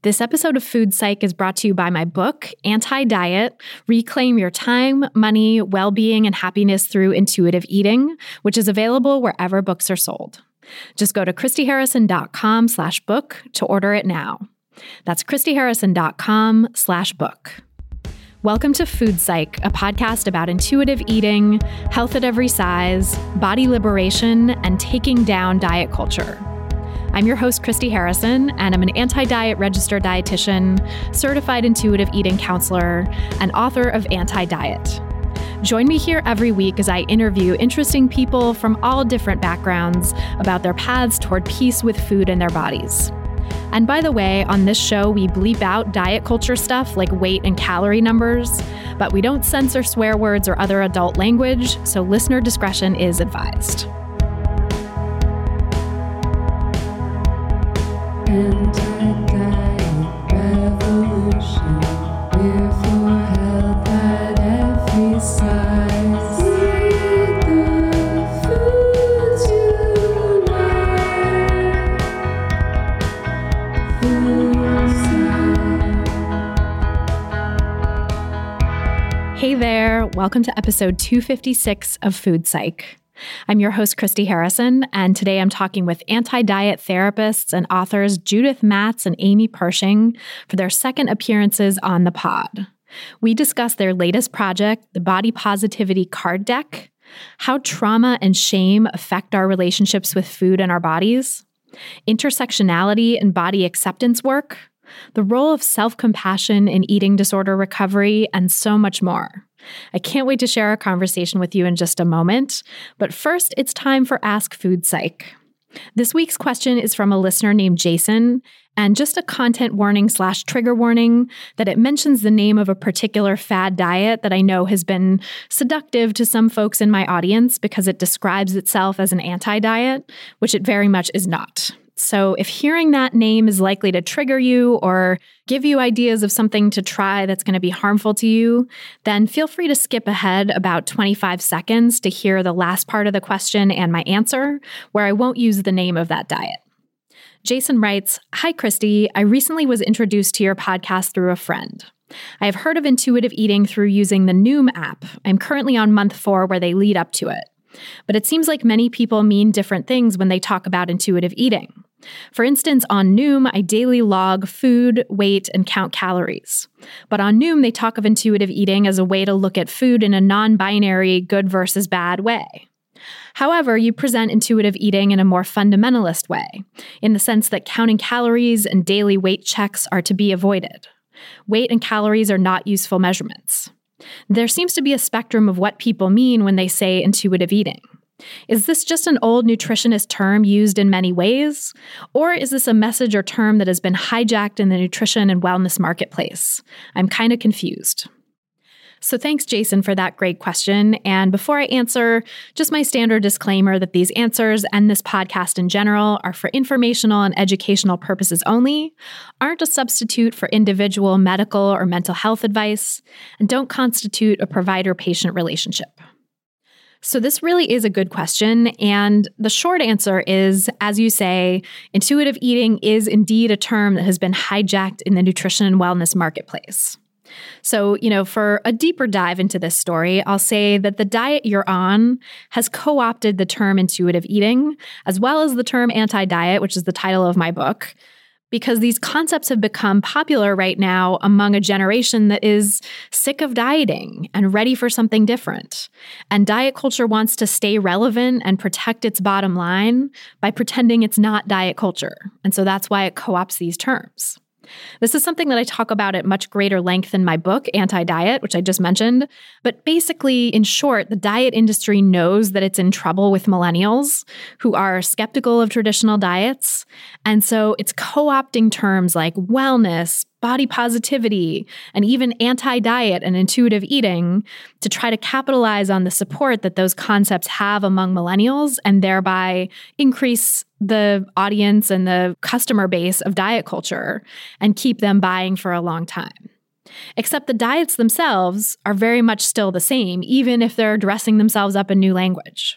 This episode of Food Psych is brought to you by my book, Anti-Diet: Reclaim Your Time, Money, Well-Being, and Happiness Through Intuitive Eating, which is available wherever books are sold. Just go to christyharrison.com/book to order it now. That's christyharrison.com/book. Welcome to Food Psych, a podcast about intuitive eating, health at every size, body liberation, and taking down diet culture. I'm your host, Christy Harrison, and I'm an anti-diet registered dietitian, certified intuitive eating counselor, and author of Anti-Diet. Join me here every week as I interview interesting people from all different backgrounds about their paths toward peace with food and their bodies. And by the way, on this show, we bleep out diet culture stuff like weight and calorie numbers, but we don't censor swear words or other adult language, so listener discretion is advised. Anti-diet revolution, we're for health at every size. Eat the foods you like. Food Psych. Hey there, welcome to episode 256 of Food Psych. I'm your host, Christy Harrison, and today I'm talking with anti-diet therapists and authors Judith Matz and Amy Pershing for their second appearances on the pod. We discuss their latest project, the Body Positivity Card Deck, how trauma and shame affect our relationships with food and our bodies, intersectionality and body acceptance work, the role of self-compassion in eating disorder recovery, and so much more. I can't wait to share our conversation with you in just a moment, but first it's time for Ask Food Psych. This week's question is from a listener named Jason, and just a content warning/trigger warning that it mentions the name of a particular fad diet that I know has been seductive to some folks in my audience because it describes itself as an anti-diet, which it very much is not. So if hearing that name is likely to trigger you or give you ideas of something to try that's going to be harmful to you, then feel free to skip ahead about 25 seconds to hear the last part of the question and my answer, where I won't use the name of that diet. Jason writes, "Hi, Christy. I recently was introduced to your podcast through a friend. I have heard of intuitive eating through using the Noom app. I'm currently on month 4 where they lead up to it. But it seems like many people mean different things when they talk about intuitive eating. For instance, on Noom, I daily log food, weight, and count calories. But on Noom, they talk of intuitive eating as a way to look at food in a non-binary good versus bad way. However, you present intuitive eating in a more fundamentalist way, in the sense that counting calories and daily weight checks are to be avoided. Weight and calories are not useful measurements. There seems to be a spectrum of what people mean when they say intuitive eating. Is this just an old nutritionist term used in many ways? Or is this a message or term that has been hijacked in the nutrition and wellness marketplace? I'm kind of confused." So thanks, Jason, for that great question. And before I answer, just my standard disclaimer that these answers and this podcast in general are for informational and educational purposes only, aren't a substitute for individual medical or mental health advice, and don't constitute a provider-patient relationship. So this really is a good question, and the short answer is, as you say, intuitive eating is indeed a term that has been hijacked in the nutrition and wellness marketplace. So, for a deeper dive into this story, I'll say that the diet you're on has co-opted the term intuitive eating, as well as the term anti-diet, which is the title of my book, because these concepts have become popular right now among a generation that is sick of dieting and ready for something different. And diet culture wants to stay relevant and protect its bottom line by pretending it's not diet culture. And so that's why it co-opts these terms. This is something that I talk about at much greater length in my book, Anti-Diet, which I just mentioned. But basically, in short, the diet industry knows that it's in trouble with millennials who are skeptical of traditional diets. And so it's co-opting terms like wellness, body positivity, and even anti-diet and intuitive eating to try to capitalize on the support that those concepts have among millennials and thereby increase the audience and the customer base of diet culture and keep them buying for a long time. Except the diets themselves are very much still the same, even if they're dressing themselves up in new language.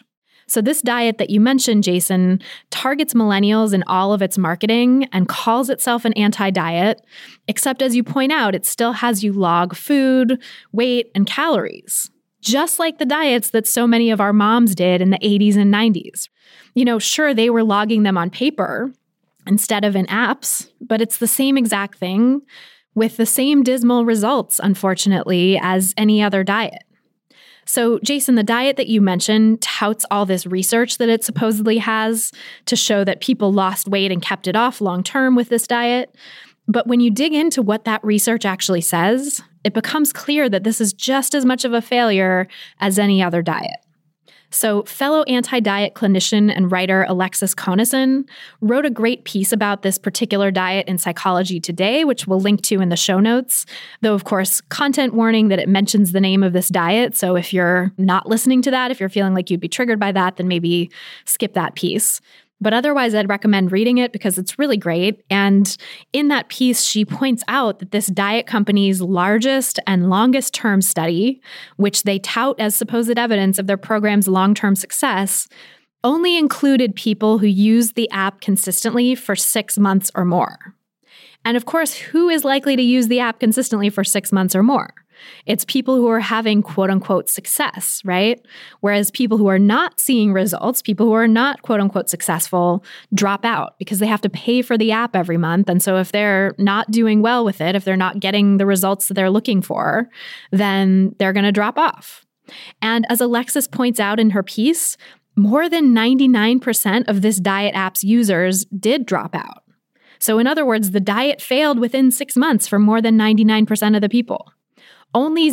So this diet that you mentioned, Jason, targets millennials in all of its marketing and calls itself an anti-diet, except as you point out, it still has you log food, weight, and calories, just like the diets that so many of our moms did in the 80s and 90s. Sure, they were logging them on paper instead of in apps, but it's the same exact thing with the same dismal results, unfortunately, as any other diet. So, Jason, the diet that you mentioned touts all this research that it supposedly has to show that people lost weight and kept it off long term with this diet. But when you dig into what that research actually says, it becomes clear that this is just as much of a failure as any other diet. So fellow anti-diet clinician and writer Alexis Conason wrote a great piece about this particular diet in Psychology Today, which we'll link to in the show notes. Though, of course, content warning that it mentions the name of this diet. So if you're not listening to that, if you're feeling like you'd be triggered by that, then maybe skip that piece. But otherwise, I'd recommend reading it because it's really great. And in that piece, she points out that this diet company's largest and longest term study, which they tout as supposed evidence of their program's long-term success, only included people who used the app consistently for 6 months or more. And of course, who is likely to use the app consistently for 6 months or more? It's people who are having quote unquote success, right? Whereas people who are not seeing results, people who are not quote unquote successful, drop out because they have to pay for the app every month. And so if they're not doing well with it, if they're not getting the results that they're looking for, then they're going to drop off. And as Alexis points out in her piece, more than 99% of this diet app's users did drop out. So in other words, the diet failed within 6 months for more than 99% of the people. Only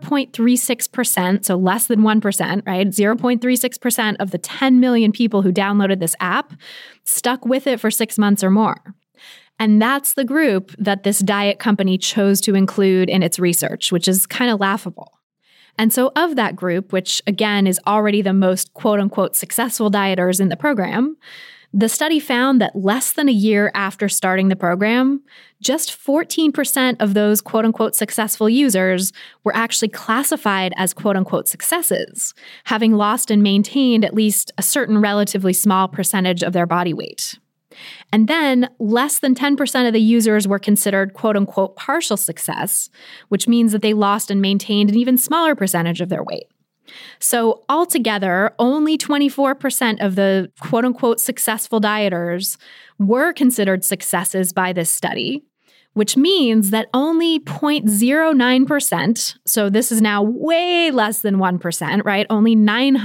0.36%, so less than 1%, right? 0.36% of the 10 million people who downloaded this app stuck with it for 6 months or more. And that's the group that this diet company chose to include in its research, which is kind of laughable. And so of that group, which again is already the most quote unquote successful dieters in the program, the study found that less than a year after starting the program, just 14% of those quote-unquote successful users were actually classified as quote-unquote successes, having lost and maintained at least a certain relatively small percentage of their body weight. And then less than 10% of the users were considered quote-unquote partial success, which means that they lost and maintained an even smaller percentage of their weight. So altogether, only 24% of the quote-unquote successful dieters were considered successes by this study, which means that only 0.09%, so this is now way less than 1%, right? Only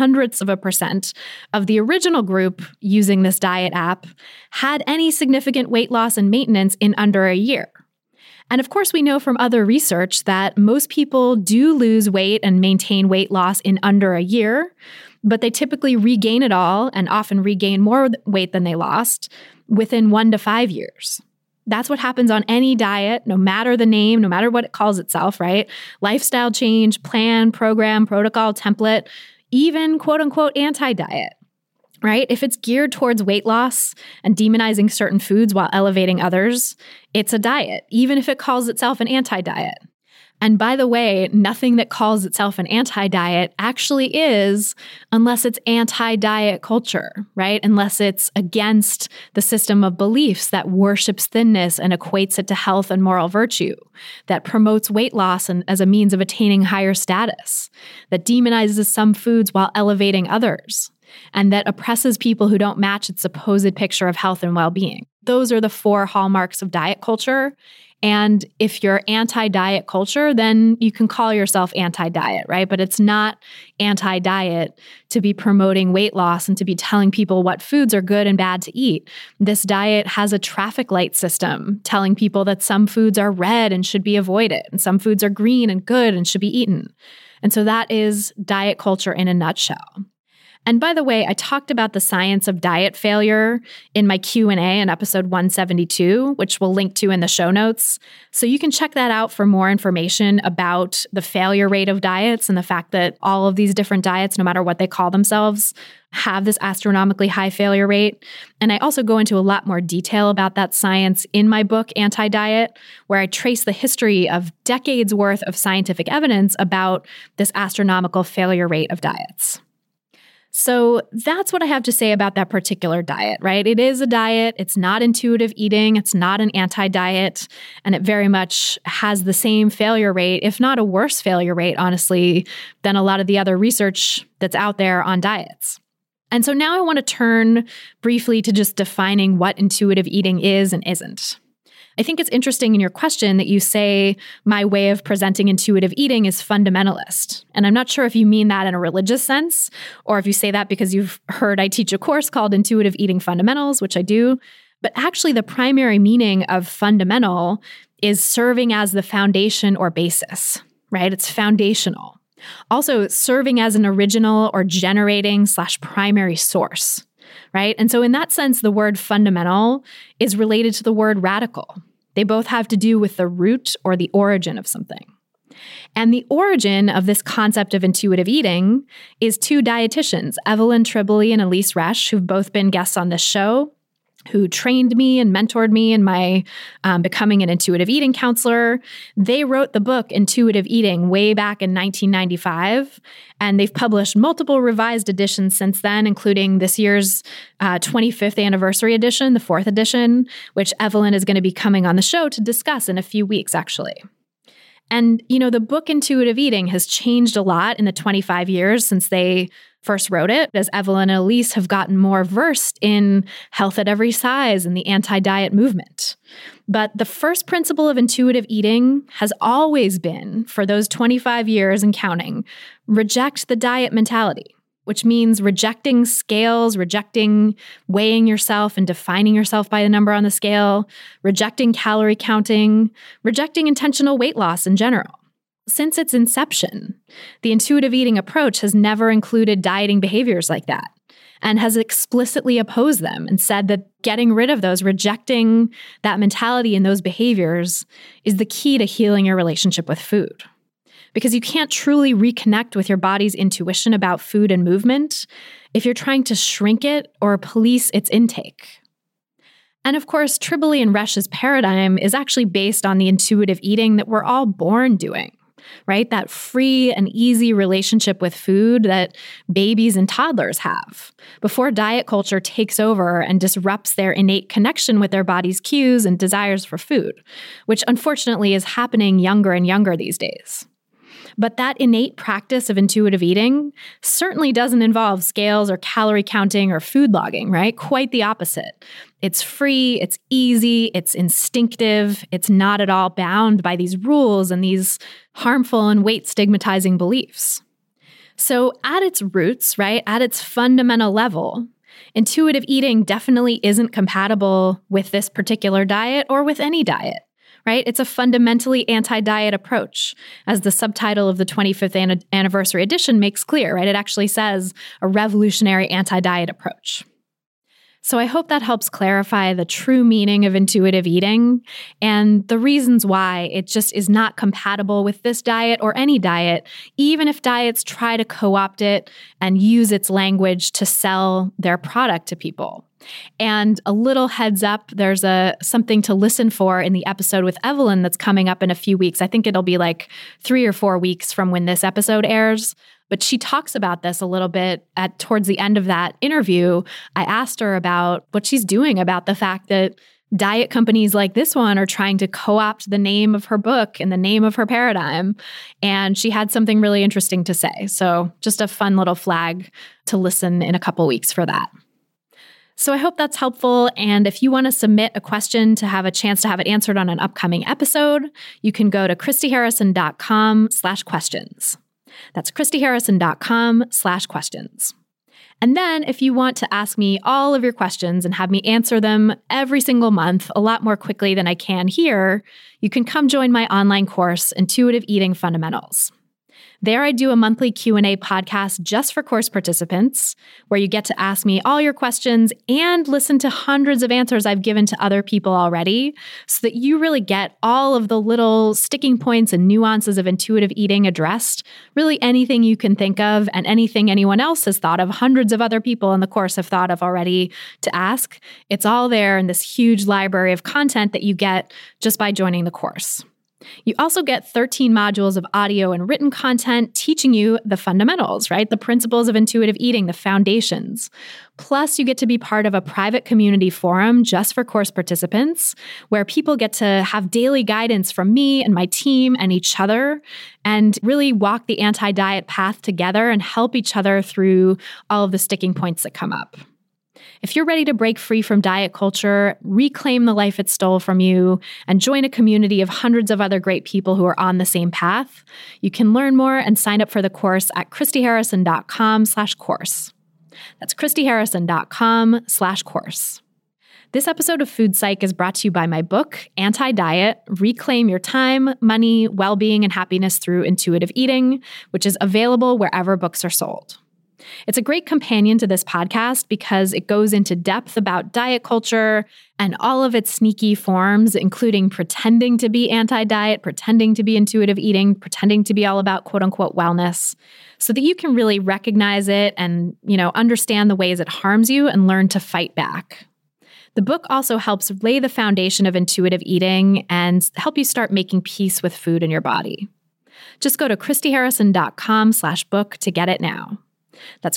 0.09% of the original group using this diet app had any significant weight loss and maintenance in under a year. And of course, we know from other research that most people do lose weight and maintain weight loss in under a year, but they typically regain it all and often regain more weight than they lost within 1 to 5 years. That's what happens on any diet, no matter the name, no matter what it calls itself, right? Lifestyle change, plan, program, protocol, template, even quote unquote anti-diet. Right? If it's geared towards weight loss and demonizing certain foods while elevating others, it's a diet, even if it calls itself an anti-diet. And by the way, nothing that calls itself an anti-diet actually is unless it's anti-diet culture, right? Unless it's against the system of beliefs that worships thinness and equates it to health and moral virtue, that promotes weight loss and as a means of attaining higher status, that demonizes some foods while elevating others, and that oppresses people who don't match its supposed picture of health and well-being. Those are the 4 hallmarks of diet culture. And if you're anti-diet culture, then you can call yourself anti-diet, right? But it's not anti-diet to be promoting weight loss and to be telling people what foods are good and bad to eat. This diet has a traffic light system telling people that some foods are red and should be avoided, and some foods are green and good and should be eaten. And so that is diet culture in a nutshell. And by the way, I talked about the science of diet failure in my Q&A in episode 172, which we'll link to in the show notes. So you can check that out for more information about the failure rate of diets and the fact that all of these different diets, no matter what they call themselves, have this astronomically high failure rate. And I also go into a lot more detail about that science in my book, Anti-Diet, where I trace the history of decades worth of scientific evidence about this astronomical failure rate of diets. So that's what I have to say about that particular diet, right? It is a diet. It's not intuitive eating. It's not an anti-diet. And it very much has the same failure rate, if not a worse failure rate, honestly, than a lot of the other research that's out there on diets. And so now I want to turn briefly to just defining what intuitive eating is and isn't. I think it's interesting in your question that you say my way of presenting intuitive eating is fundamentalist. And I'm not sure if you mean that in a religious sense, or if you say that because you've heard I teach a course called Intuitive Eating Fundamentals, which I do. But actually, the primary meaning of fundamental is serving as the foundation or basis, right? It's foundational. Also, serving as an original or generating/primary source, right? And so in that sense, the word fundamental is related to the word radical. They both have to do with the root or the origin of something. And the origin of this concept of intuitive eating is two dietitians, Evelyn Tribole and Elyse Resch, who've both been guests on this show, who trained me and mentored me in my becoming an intuitive eating counselor. They wrote the book Intuitive Eating way back in 1995, and they've published multiple revised editions since then, including this year's 25th anniversary edition, the 4th edition, which Evelyn is going to be coming on the show to discuss in a few weeks, actually. And, the book Intuitive Eating has changed a lot in the 25 years since they first wrote it, as Evelyn and Elyse have gotten more versed in health at every size and the anti-diet movement. But the first principle of intuitive eating has always been, for those 25 years and counting, reject the diet mentality, which means rejecting scales, rejecting weighing yourself and defining yourself by the number on the scale, rejecting calorie counting, rejecting intentional weight loss in general. Since its inception, the intuitive eating approach has never included dieting behaviors like that and has explicitly opposed them and said that getting rid of those, rejecting that mentality and those behaviors is the key to healing your relationship with food. Because you can't truly reconnect with your body's intuition about food and movement if you're trying to shrink it or police its intake. And of course, Tribole and Resch's paradigm is actually based on the intuitive eating that we're all born doing. Right? That free and easy relationship with food that babies and toddlers have before diet culture takes over and disrupts their innate connection with their body's cues and desires for food, which unfortunately is happening younger and younger these days. But that innate practice of intuitive eating certainly doesn't involve scales or calorie counting or food logging, right? Quite the opposite. It's free, it's easy, it's instinctive, it's not at all bound by these rules and these harmful and weight stigmatizing beliefs. So at its roots, right, at its fundamental level, intuitive eating definitely isn't compatible with this particular diet or with any diet. Right? It's a fundamentally anti-diet approach, as the subtitle of the 25th anniversary edition makes clear, right? It actually says a revolutionary anti-diet approach. So I hope that helps clarify the true meaning of intuitive eating and the reasons why it just is not compatible with this diet or any diet, even if diets try to co-opt it and use its language to sell their product to people. And a little heads up, there's something to listen for in the episode with Evelyn that's coming up in a few weeks. I think it'll be like 3 or 4 weeks from when this episode airs. But she talks about this a little bit towards the end of that interview. I asked her about what she's doing about the fact that diet companies like this one are trying to co-opt the name of her book and the name of her paradigm. And she had something really interesting to say. So just a fun little flag to listen in a couple weeks for that. So I hope that's helpful. And if you want to submit a question to have a chance to have it answered on an upcoming episode, you can go to christyharrison.com/questions. That's christyharrison.com/questions. And then if you want to ask me all of your questions and have me answer them every single month a lot more quickly than I can here, you can come join my online course, Intuitive Eating Fundamentals. There I do a monthly Q&A podcast just for course participants, where you get to ask me all your questions and listen to hundreds of answers I've given to other people already, so that you really get all of the little sticking points and nuances of intuitive eating addressed, really anything you can think of and anything anyone else has thought of, hundreds of other people in the course have thought of already to ask. It's all there in this huge library of content that you get just by joining the course. You also get 13 modules of audio and written content teaching you the fundamentals, right? The principles of intuitive eating, the foundations. Plus, you get to be part of a private community forum just for course participants, where people get to have daily guidance from me and my team and each other, and really walk the anti-diet path together and help each other through all of the sticking points that come up. If you're ready to break free from diet culture, reclaim the life it stole from you, and join a community of hundreds of other great people who are on the same path, you can learn more and sign up for the course at christyharrison.com/course. That's christyharrison.com/course. This episode of Food Psych is brought to you by my book, Anti-Diet: Reclaim Your Time, Money, Well-Being, and Happiness Through Intuitive Eating, which is available wherever books are sold. It's a great companion to this podcast because it goes into depth about diet culture and all of its sneaky forms, including pretending to be anti-diet, pretending to be intuitive eating, pretending to be all about quote unquote wellness, so that you can really recognize it and, understand the ways it harms you and learn to fight back. The book also helps lay the foundation of intuitive eating and help you start making peace with food in your body. Just go to christyharrison.com/book to get it now. That's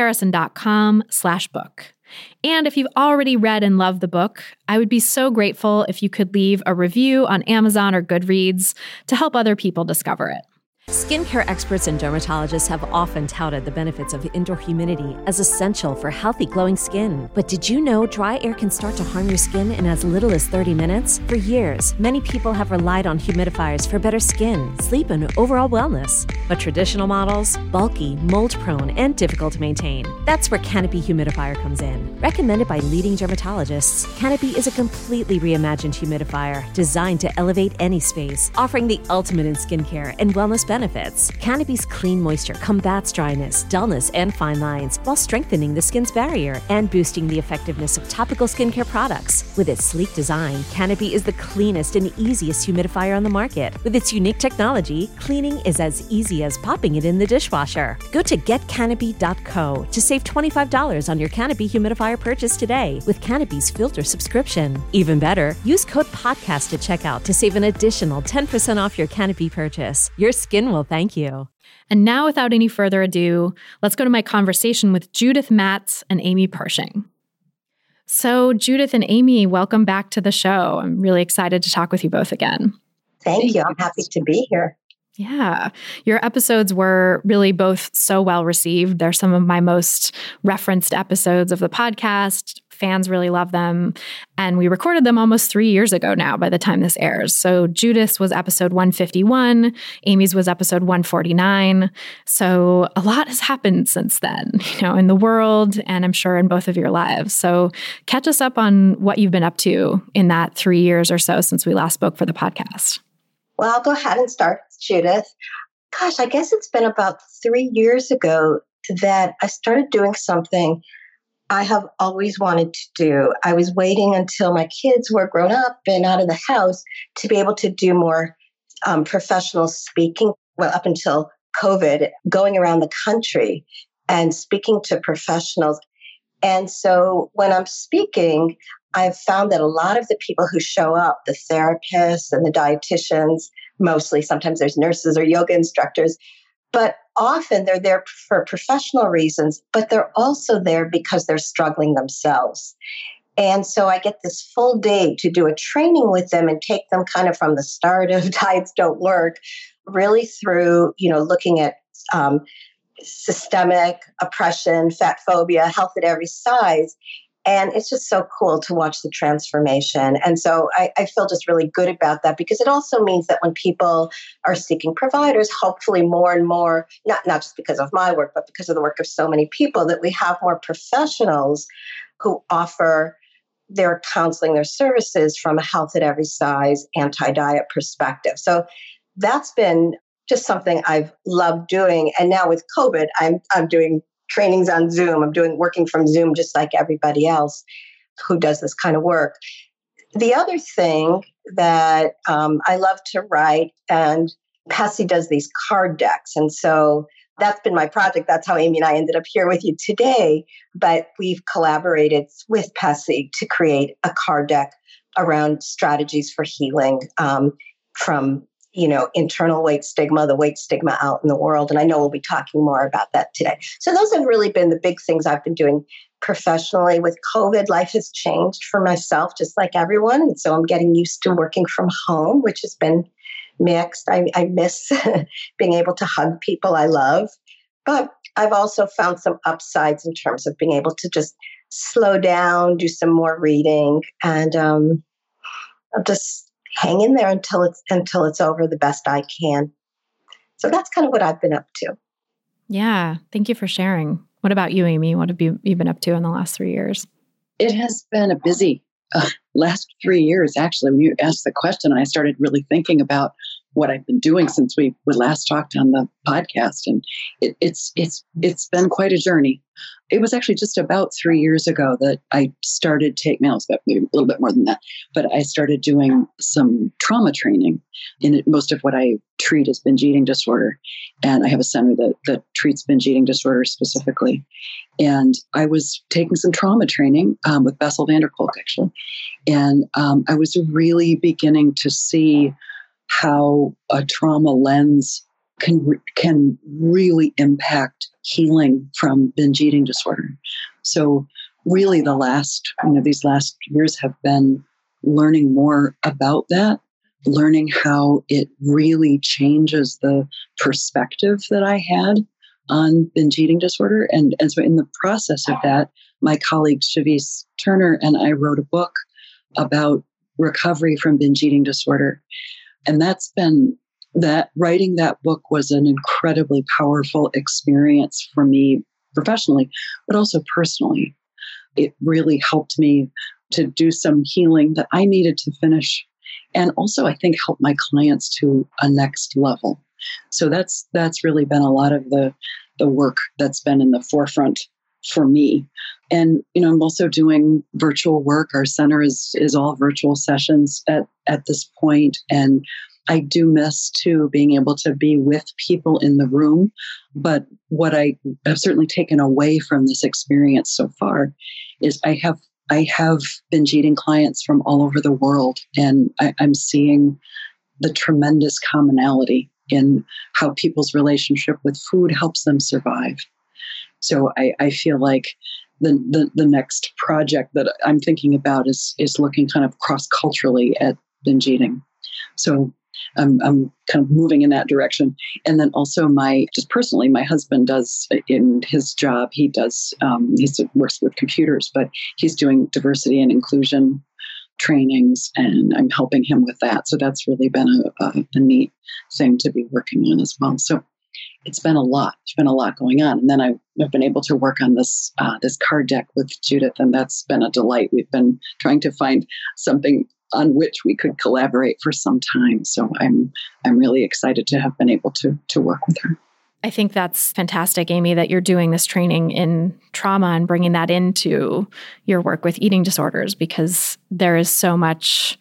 christyharrison.com/book. And if you've already read and loved the book, I would be so grateful if you could leave a review on Amazon or Goodreads to help other people discover it. Skincare experts and dermatologists have often touted the benefits of indoor humidity as essential for healthy, glowing skin. But did you know dry air can start to harm your skin in as little as 30 minutes? For years, many people have relied on humidifiers for better skin, sleep, and overall wellness. But traditional models, bulky, mold-prone, and difficult to maintain. That's where Canopy Humidifier comes in. Recommended by leading dermatologists, Canopy is a completely reimagined humidifier designed to elevate any space, offering the ultimate in skincare and wellness benefits. Canopy's clean moisture combats dryness, dullness, and fine lines while strengthening the skin's barrier and boosting the effectiveness of topical skincare products. With its sleek design, Canopy is the cleanest and easiest humidifier on the market. With its unique technology, cleaning is as easy as popping it in the dishwasher. Go to getcanopy.co to save $25 on your Canopy humidifier purchase today with Canopy's filter subscription. Even better, use code PODCAST at checkout to save an additional 10% off your Canopy purchase. Your skin will thank you. And now, without any further ado, let's go to my conversation with Judith Matz and Amy Pershing. So, Judith and Amy, welcome back to the show. I'm really excited to talk with you both again. Thank you. I'm happy to be here. Yeah. Your episodes were really both so well received. They're some of my most referenced episodes of the podcast. Fans really love them. And we recorded them almost 3 years ago now by the time this airs. So Judith's was episode 151. Amy's was episode 149. So a lot has happened since then, in the world and I'm sure in both of your lives. So catch us up on what you've been up to in that 3 years or so since we last spoke for the podcast. Well, I'll go ahead and start, Judith. Gosh, I guess it's been about 3 years ago that I started doing something I have always wanted to do. I was waiting until my kids were grown up and out of the house to be able to do more professional speaking. Well, up until COVID, going around the country and speaking to professionals. And so when I'm speaking, I've found that a lot of the people who show up, the therapists and the dietitians, mostly, sometimes there's nurses or yoga instructors, but often they're there for professional reasons, but they're also there because they're struggling themselves. And so I get this full day to do a training with them and take them kind of from the start of Diets Don't Work, really through, looking at systemic oppression, fat phobia, health at every size. And it's just so cool to watch the transformation. And so I feel just really good about that because it also means that when people are seeking providers, hopefully more and more, not just because of my work, but because of the work of so many people, that we have more professionals who offer their counseling, their services from a health at every size, anti-diet perspective. So that's been just something I've loved doing. And now with COVID, I'm doing trainings on Zoom. I'm working from Zoom just like everybody else who does this kind of work. The other thing that I love to write, and Pessy does these card decks. And so that's been my project. That's how Amy and I ended up here with you today. But we've collaborated with Pessy to create a card deck around strategies for healing from internal weight stigma, the weight stigma out in the world. And I know we'll be talking more about that today. So those have really been the big things I've been doing professionally. With COVID, life has changed for myself, just like everyone. And so I'm getting used to working from home, which has been mixed. I miss being able to hug people I love. But I've also found some upsides in terms of being able to just slow down, do some more reading, and I'll just hang in there until it's over the best I can. So that's kind of what I've been up to. Yeah. Thank you for sharing. What about you, Amy? What have you been up to in the last 3 years? It has been a busy last 3 years, actually. When you asked the question, I started really thinking about what I've been doing since we last talked on the podcast. And it's been quite a journey. It was actually just about 3 years ago that I started taking, now it's maybe a little bit more than that, but I started doing some trauma training. And most of what I treat is binge eating disorder. And I have a center that treats binge eating disorder specifically. And I was taking some trauma training with Bessel van der Kolk, actually. And I was really beginning to see how a trauma lens can really impact healing from binge eating disorder. So really these last years have been learning more about that, learning how it really changes the perspective that I had on binge eating disorder. And so in the process of that, my colleague Shavis Turner and I wrote a book about recovery from binge eating disorder. And writing that book was an incredibly powerful experience for me professionally, but also personally. It really helped me to do some healing that I needed to finish. And also, I think, help my clients to a next level. So that's really been a lot of the work that's been in the forefront for me. And, I'm also doing virtual work. Our center is all virtual sessions at this point. And I do miss, too, being able to be with people in the room. But what I have certainly taken away from this experience so far is I have binge eating clients from all over the world, and I'm seeing the tremendous commonality in how people's relationship with food helps them survive. So I feel like the next project that I'm thinking about is looking kind of cross-culturally at binge eating. So I'm kind of moving in that direction. And then also just personally, my husband does in his job, he works with computers, but he's doing diversity and inclusion trainings, and I'm helping him with that. So that's really been a neat thing to be working on as well. So it's been a lot. There's been a lot going on. And then I've been able to work on this card deck with Judith, and that's been a delight. We've been trying to find something on which we could collaborate for some time. So I'm really excited to have been able to work with her. I think that's fantastic, Amy, that you're doing this training in trauma and bringing that into your work with eating disorders, because there's so much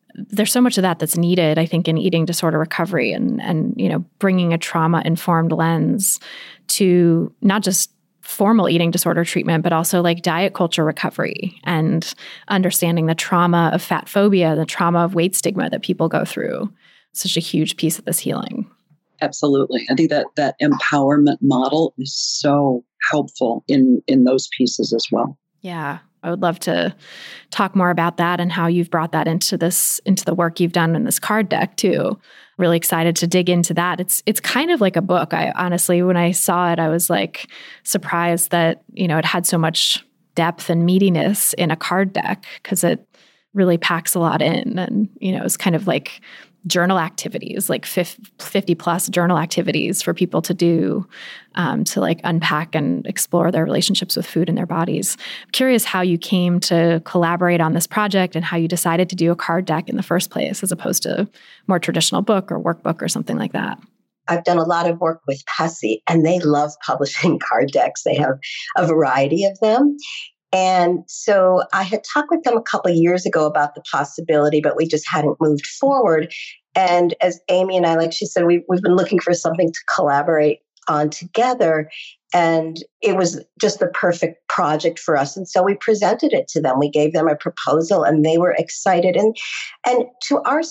of that that's needed, I think, in eating disorder recovery and bringing a trauma-informed lens to not just formal eating disorder treatment, but also like diet culture recovery and understanding the trauma of fat phobia, the trauma of weight stigma that people go through. Such a huge piece of this healing. Absolutely. I think that empowerment model is so helpful in those pieces as well. Yeah. I would love to talk more about that and how you've brought that into the work you've done in this card deck too. Really excited to dig into that. It's kind of like a book. I honestly, when I saw it, I was like surprised that, it had so much depth and meatiness in a card deck, because it really packs a lot in. And, it's kind of like journal activities, like 50 plus journal activities for people to do to like unpack and explore their relationships with food and their bodies. I'm curious how you came to collaborate on this project and how you decided to do a card deck in the first place, as opposed to more traditional book or workbook or something like that. I've done a lot of work with Pessy, and they love publishing card decks. They have a variety of them. And so I had talked with them a couple of years ago about the possibility, but we just hadn't moved forward. And as Amy and I, like she said, we've been looking for something to collaborate on together. And it was just the perfect project for us. And so we presented it to them. We gave them a proposal, and they were excited. And to our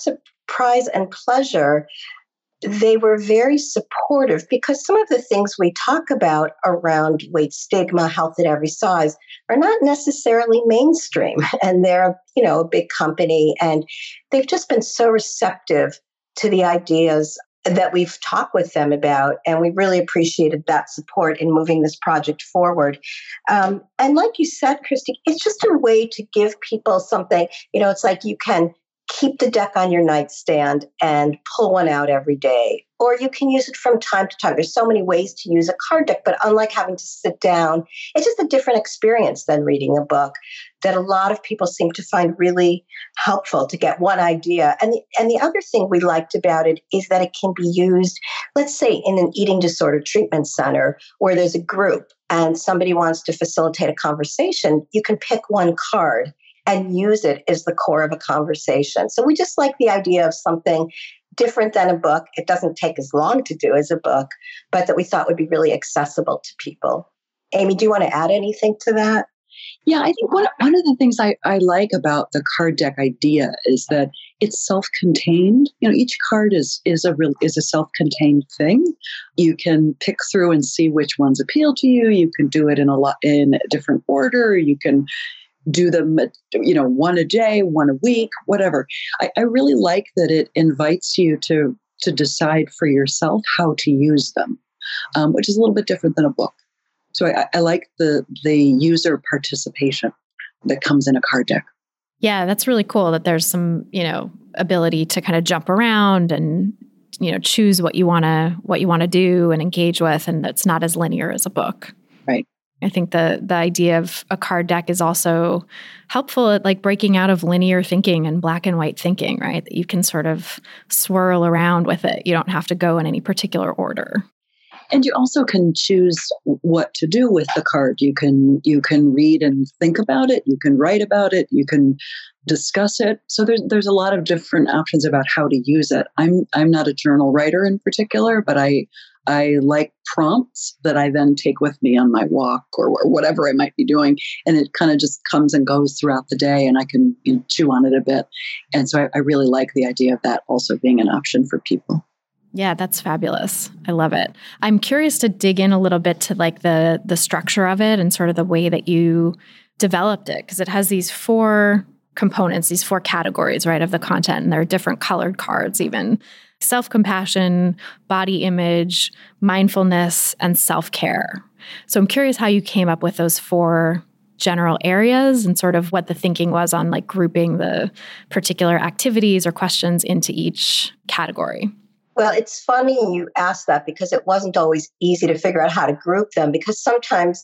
Prize and Pleasure, they were very supportive because some of the things we talk about around weight stigma, health at every size, are not necessarily mainstream. And they're, a big company, and they've just been so receptive to the ideas that we've talked with them about. And we really appreciated that support in moving this project forward. And like you said, Christy, it's just a way to give people something, it's like you can keep the deck on your nightstand and pull one out every day. Or you can use it from time to time. There's so many ways to use a card deck, but unlike having to sit down, it's just a different experience than reading a book that a lot of people seem to find really helpful to get one idea. And the other thing we liked about it is that it can be used, let's say, in an eating disorder treatment center where there's a group and somebody wants to facilitate a conversation. You can pick one card and use it as the core of a conversation. So we just like the idea of something different than a book. It doesn't take as long to do as a book, but that we thought would be really accessible to people. Amy, do you want to add anything to that? Yeah, I think one of the things I like about the card deck idea is that it's self-contained. Each card is a self-contained thing. You can pick through and see which ones appeal to you. You can do it in a different order. You can do them, one a day, one a week, whatever. I really like that it invites you to decide for yourself how to use them, which is a little bit different than a book. So I like the user participation that comes in a card deck. Yeah, that's really cool that there's some, ability to kind of jump around and, choose what you want to do and engage with, and that's not as linear as a book. Right. I think the idea of a card deck is also helpful at like breaking out of linear thinking and black and white thinking, right? That you can sort of swirl around with it. You don't have to go in any particular order. And you also can choose what to do with the card. You can read and think about it. You can write about it. You can discuss it. So there's a lot of different options about how to use it. I'm not a journal writer in particular, but I like prompts that I then take with me on my walk or whatever I might be doing. And it kind of just comes and goes throughout the day, and I can chew on it a bit. And so I really like the idea of that also being an option for people. Yeah, that's fabulous. I love it. I'm curious to dig in a little bit to like the structure of it and sort of the way that you developed it, because it has these 4 components, these 4 categories, right, of the content. And there are different colored cards even. Self-compassion, body image, mindfulness, and self-care. So I'm curious how you came up with those 4 general areas and sort of what the thinking was on like grouping the particular activities or questions into each category. Well, it's funny you asked that because it wasn't always easy to figure out how to group them, because sometimes,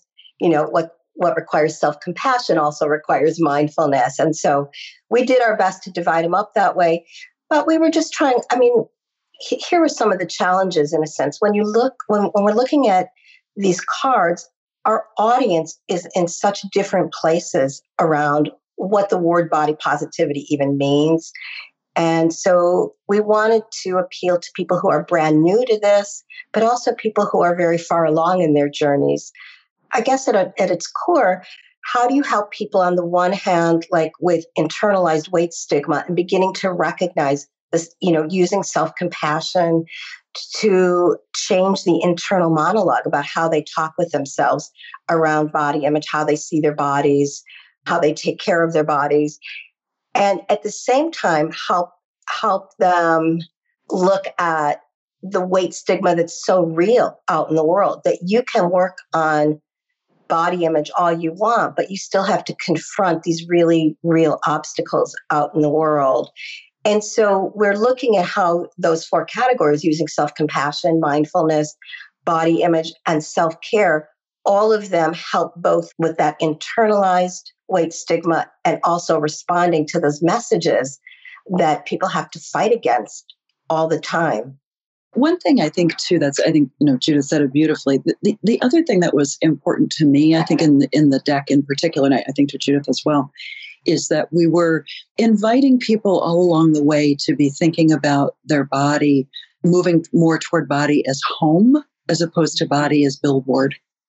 what requires self-compassion also requires mindfulness. And so we did our best to divide them up that way. But we were just trying, here were some of the challenges in a sense. When we're looking at these cards, our audience is in such different places around what the word body positivity even means. And so we wanted to appeal to people who are brand new to this, but also people who are very far along in their journeys. I guess at its core, how do you help people on the one hand, like with internalized weight stigma and beginning to recognize this, using self-compassion to change the internal monologue about how they talk with themselves around body image, how they see their bodies, how they take care of their bodies. And at the same time, help them look at the weight stigma that's so real out in the world, that you can work on body image all you want, but you still have to confront these really real obstacles out in the world. And so we're looking at how those 4 categories, using self-compassion, mindfulness, body image, and self-care, all of them help both with that internalized weight stigma and also responding to those messages that people have to fight against all the time. One thing I think too, Judith said it beautifully. The other thing that was important to me, I think in the deck in particular, and I think to Judith as well, is that we were inviting people all along the way to be thinking about their body, moving more toward body as home as opposed to body as billboard.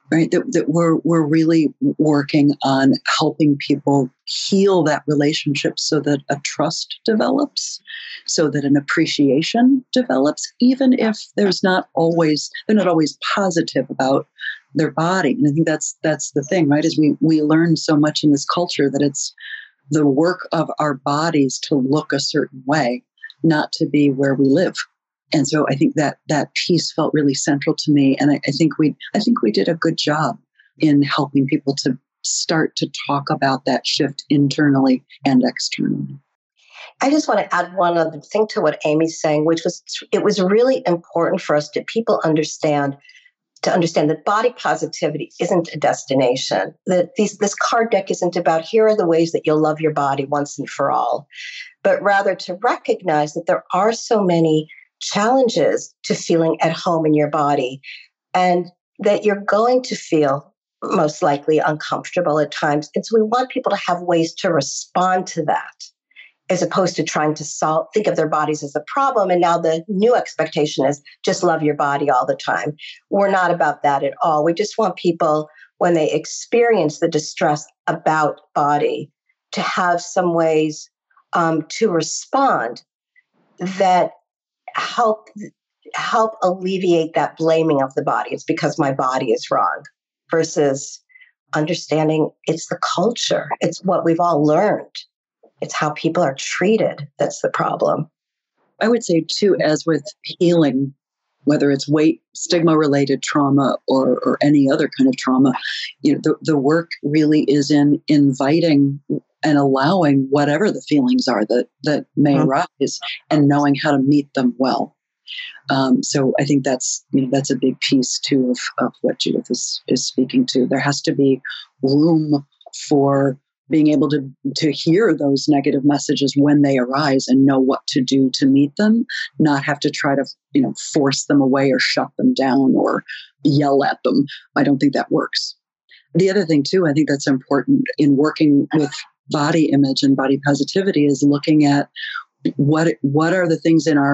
right? That we're really working on helping people heal that relationship so that a trust develops, so that an appreciation develops, even if they're not always positive about their body. And I think that's the thing, right? Is we learn so much in this culture that it's the work of our bodies to look a certain way, not to be where we live. And so I think that piece felt really central to me. And I think we did a good job in helping people to start to talk about that shift internally and externally. I just want to add one other thing to what Amy's saying, which was it was really important for us to understand that body positivity isn't a destination, that this card deck isn't about here are the ways that you'll love your body once and for all, but rather to recognize that there are so many challenges to feeling at home in your body, and that you're going to feel most likely uncomfortable at times. And so we want people to have ways to respond to that, as opposed to trying to think of their bodies as a problem. And now the new expectation is just love your body all the time. We're not about that at all. We just want people, when they experience the distress about body, to have some ways to respond that help alleviate that blaming of the body. It's because my body is wrong, versus understanding it's the culture. It's what we've all learned. It's how people are treated that's the problem. I would say, too, as with healing, whether it's weight, stigma-related trauma, or any other kind of trauma, the work really is in inviting and allowing whatever the feelings are that may arise, and knowing how to meet them well. So I think that's a big piece too of what Judith is speaking to. There has to be room for being able to hear those negative messages when they arise and know what to do to meet them, not have to try to force them away or shut them down or yell at them. I don't think that works. The other thing too, I think that's important in working with body image and body positivity, is looking at what are the things in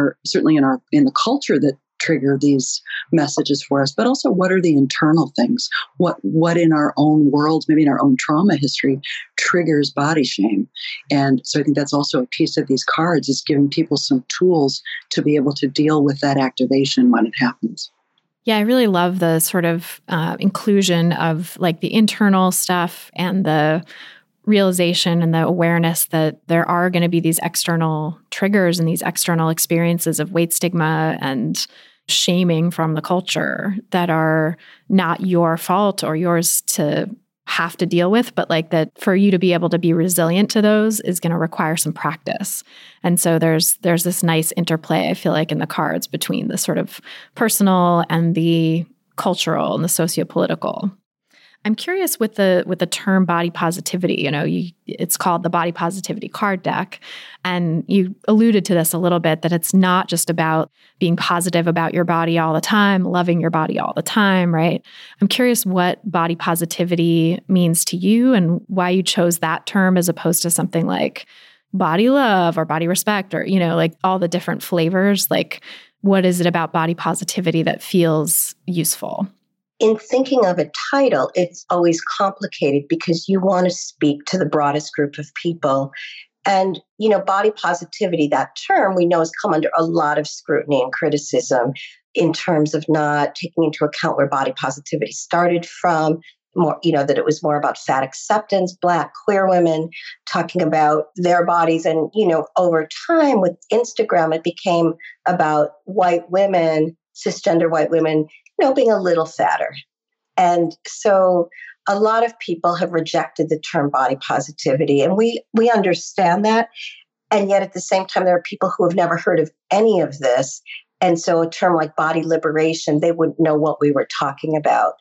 the culture that trigger these messages for us, but also what are the internal things? What in our own world, maybe in our own trauma history, triggers body shame? And so I think that's also a piece of these cards, is giving people some tools to be able to deal with that activation when it happens. Yeah, I really love the sort of inclusion of like the internal stuff and the realization and the awareness that there are going to be these external triggers and these external experiences of weight stigma and shaming from the culture that are not your fault or yours to have to deal with, but like that for you to be able to be resilient to those is going to require some practice. And so there's this nice interplay, I feel like, in the cards between the sort of personal and the cultural and the sociopolitical. I'm curious with the term body positivity, it's called the body positivity card deck. And you alluded to this a little bit, that it's not just about being positive about your body all the time, loving your body all the time, right? I'm curious what body positivity means to you and why you chose that term as opposed to something like body love or body respect or, like all the different flavors. Like, what is it about body positivity that feels useful? In thinking of a title, it's always complicated because you want to speak to the broadest group of people. And, body positivity, that term we know has come under a lot of scrutiny and criticism in terms of not taking into account where body positivity started from, more, that it was more about fat acceptance, Black, queer women talking about their bodies. And, over time with Instagram, it became about white women, cisgender white women, being a little fatter. And so a lot of people have rejected the term body positivity, and we understand that. And yet at the same time, there are people who have never heard of any of this. And so a term like body liberation, they wouldn't know what we were talking about.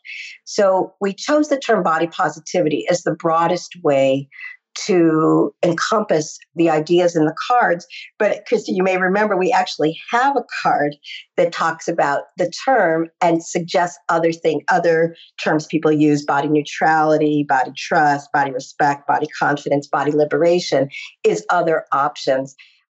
So we chose the term body positivity as the broadest way to encompass the ideas in the cards. But Christy, you may remember we actually have a card that talks about the term and suggests other terms people use: body neutrality, body trust, body respect, body confidence, body liberation is other options.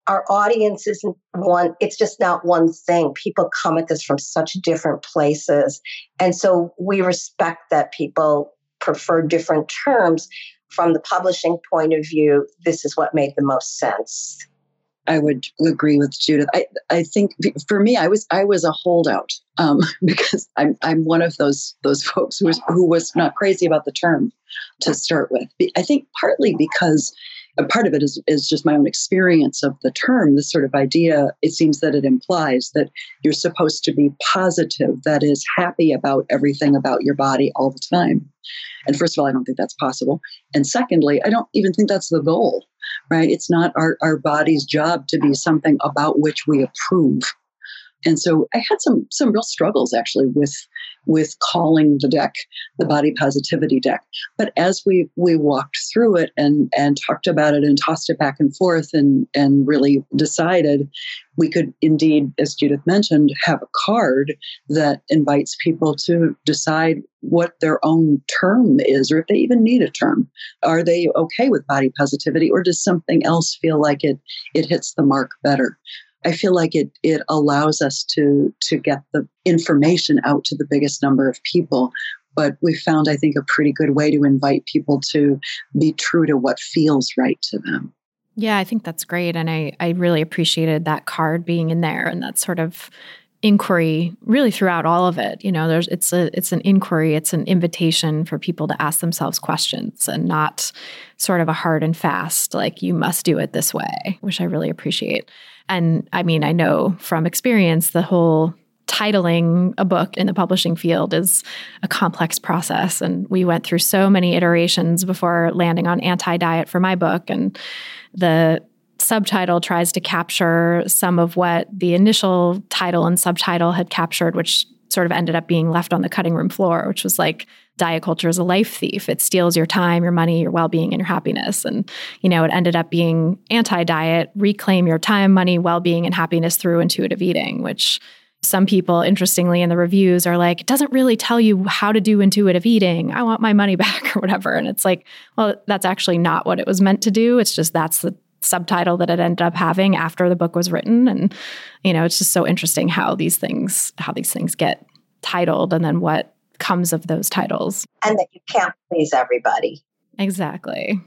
our audience isn't one, it's just not one thing. People come at this from such different places. And so we respect that people prefer different terms. From the publishing point of view, this is what made the most sense. I would agree with Judith. I think for me, I was a holdout because I'm one of those folks who was not crazy about the term to start with. I think partly because a part of it is just my own experience of the term. This sort of idea, it seems that it implies that you're supposed to be positive, that is, happy about everything about your body all the time. And first of all, I don't think that's possible. And secondly, I don't even think that's the goal, right? It's not our body's job to be something about which we approve. And so I had some real struggles actually with calling the deck the body positivity deck. But as we walked through it and talked about it and tossed it back and forth and really decided we could indeed, as Judith mentioned, have a card that invites people to decide what their own term is, or if they even need a term. Are they okay with body positivity, or does something else feel like it hits the mark better? I feel like it allows us to get the information out to the biggest number of people. But we found, I think, a pretty good way to invite people to be true to what feels right to them. Yeah, I think that's great. And I really appreciated that card being in there and that sort of inquiry really throughout all of it. You know, it's an inquiry, it's an invitation for people to ask themselves questions and not sort of a hard and fast, like you must do it this way, which I really appreciate. And I mean, I know from experience, the whole titling a book in the publishing field is a complex process. And we went through so many iterations before landing on Anti-Diet for my book. And the subtitle tries to capture some of what the initial title and subtitle had captured, which sort of ended up being left on the cutting room floor, which was like, diet culture is a life thief. It steals your time, your money, your well-being, and your happiness. And, you know, it ended up being Anti-Diet, reclaim your time, money, well-being, and happiness through intuitive eating, which some people, interestingly, in the reviews are like, it doesn't really tell you how to do intuitive eating. I want my money back or whatever. And it's like, well, that's actually not what it was meant to do. It's just that's the subtitle that it ended up having after the book was written. And, you know, it's just so interesting how these things get titled and then what comes of those titles. And that you can't please everybody. Exactly.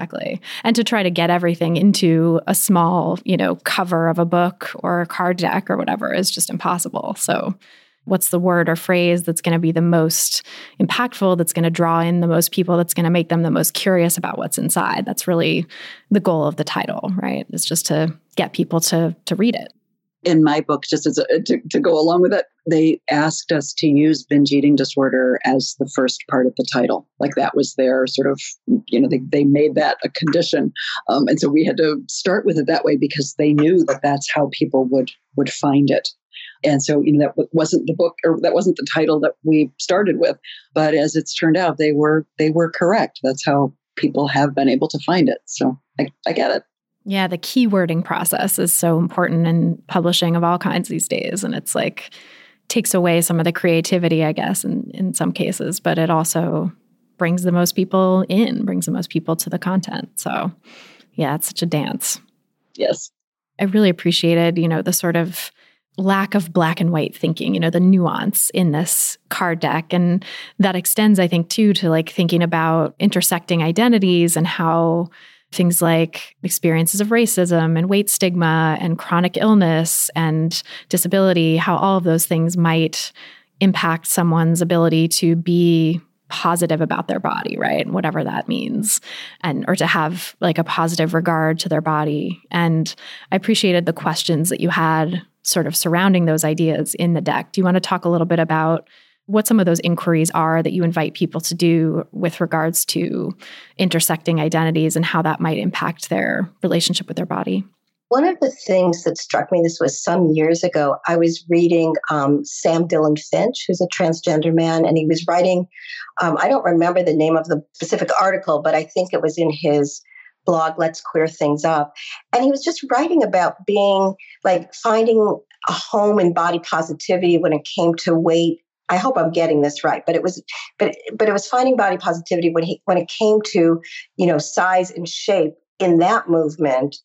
And to try to get everything into a small, you know, cover of a book or a card deck or whatever is just impossible. So what's the word or phrase that's going to be the most impactful, that's going to draw in the most people, that's going to make them the most curious about what's inside? That's really the goal of the title, right? It's just to get people to read it. In my book, just as to go along with it, they asked us to use binge eating disorder as the first part of the title. Like that was their sort of, you know, they made that a condition. And so we had to start with it that way because they knew that that's how people would find it. And so, you know, that wasn't the book, or that wasn't the title that we started with. But as it's turned out, they were correct. That's how people have been able to find it. So I get it. Yeah, the keywording process is so important in publishing of all kinds these days. And it's like, takes away some of the creativity, I guess, in some cases, but it also brings the most people brings the most people to the content. So yeah, it's such a dance. Yes. I really appreciated, you know, the sort of lack of black and white thinking, you know, the nuance in this card deck. And that extends, I think, too, to like thinking about intersecting identities and how things like experiences of racism and weight stigma and chronic illness and disability, how all of those things might impact someone's ability to be positive about their body, right? And whatever that means, or to have like a positive regard to their body. And I appreciated the questions that you had sort of surrounding those ideas in the deck. Do you want to talk a little bit about what some of those inquiries are that you invite people to do with regards to intersecting identities and how that might impact their relationship with their body? One of the things that struck me, this was some years ago, I was reading Sam Dillon Finch, who's a transgender man, and he was writing, I don't remember the name of the specific article, but I think it was in his blog, Let's Queer Things Up. And he was just writing about being like finding a home in body positivity when it came to weight. I hope I'm getting this right, but it was finding body positivity when it came to, you know, size and shape in that movement.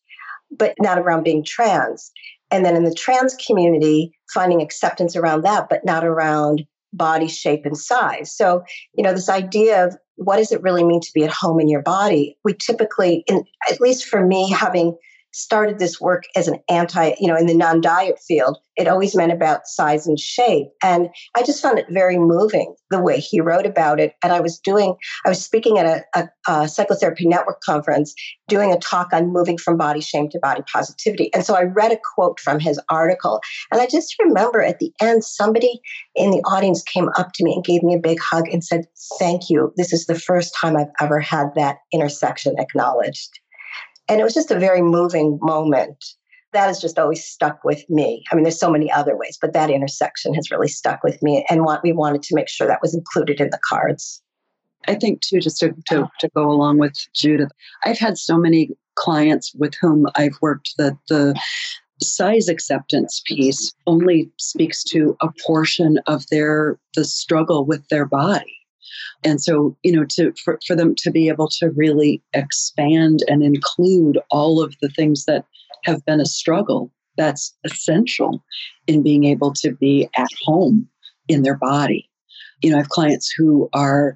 but not around being trans. And then in the trans community, finding acceptance around that, but not around body shape and size. So, this idea of what does it really mean to be at home in your body? We typically, at least for me, having started this work as an in the non-diet field, it always meant about size and shape. And I just found it very moving the way he wrote about it. And I was speaking at a Psychotherapy Network conference, doing a talk on moving from body shame to body positivity. And so I read a quote from his article. And I just remember at the end, somebody in the audience came up to me and gave me a big hug and said, "Thank you. This is the first time I've ever had that intersection acknowledged." And it was just a very moving moment. That has just always stuck with me. I mean, there's so many other ways, but that intersection has really stuck with me. And we wanted to make sure that was included in the cards. I think, too, just to go along with Judith, I've had so many clients with whom I've worked that the size acceptance piece only speaks to a portion of the struggle with their body. And so, for them to be able to really expand and include all of the things that have been a struggle, that's essential in being able to be at home in their body. I have clients who are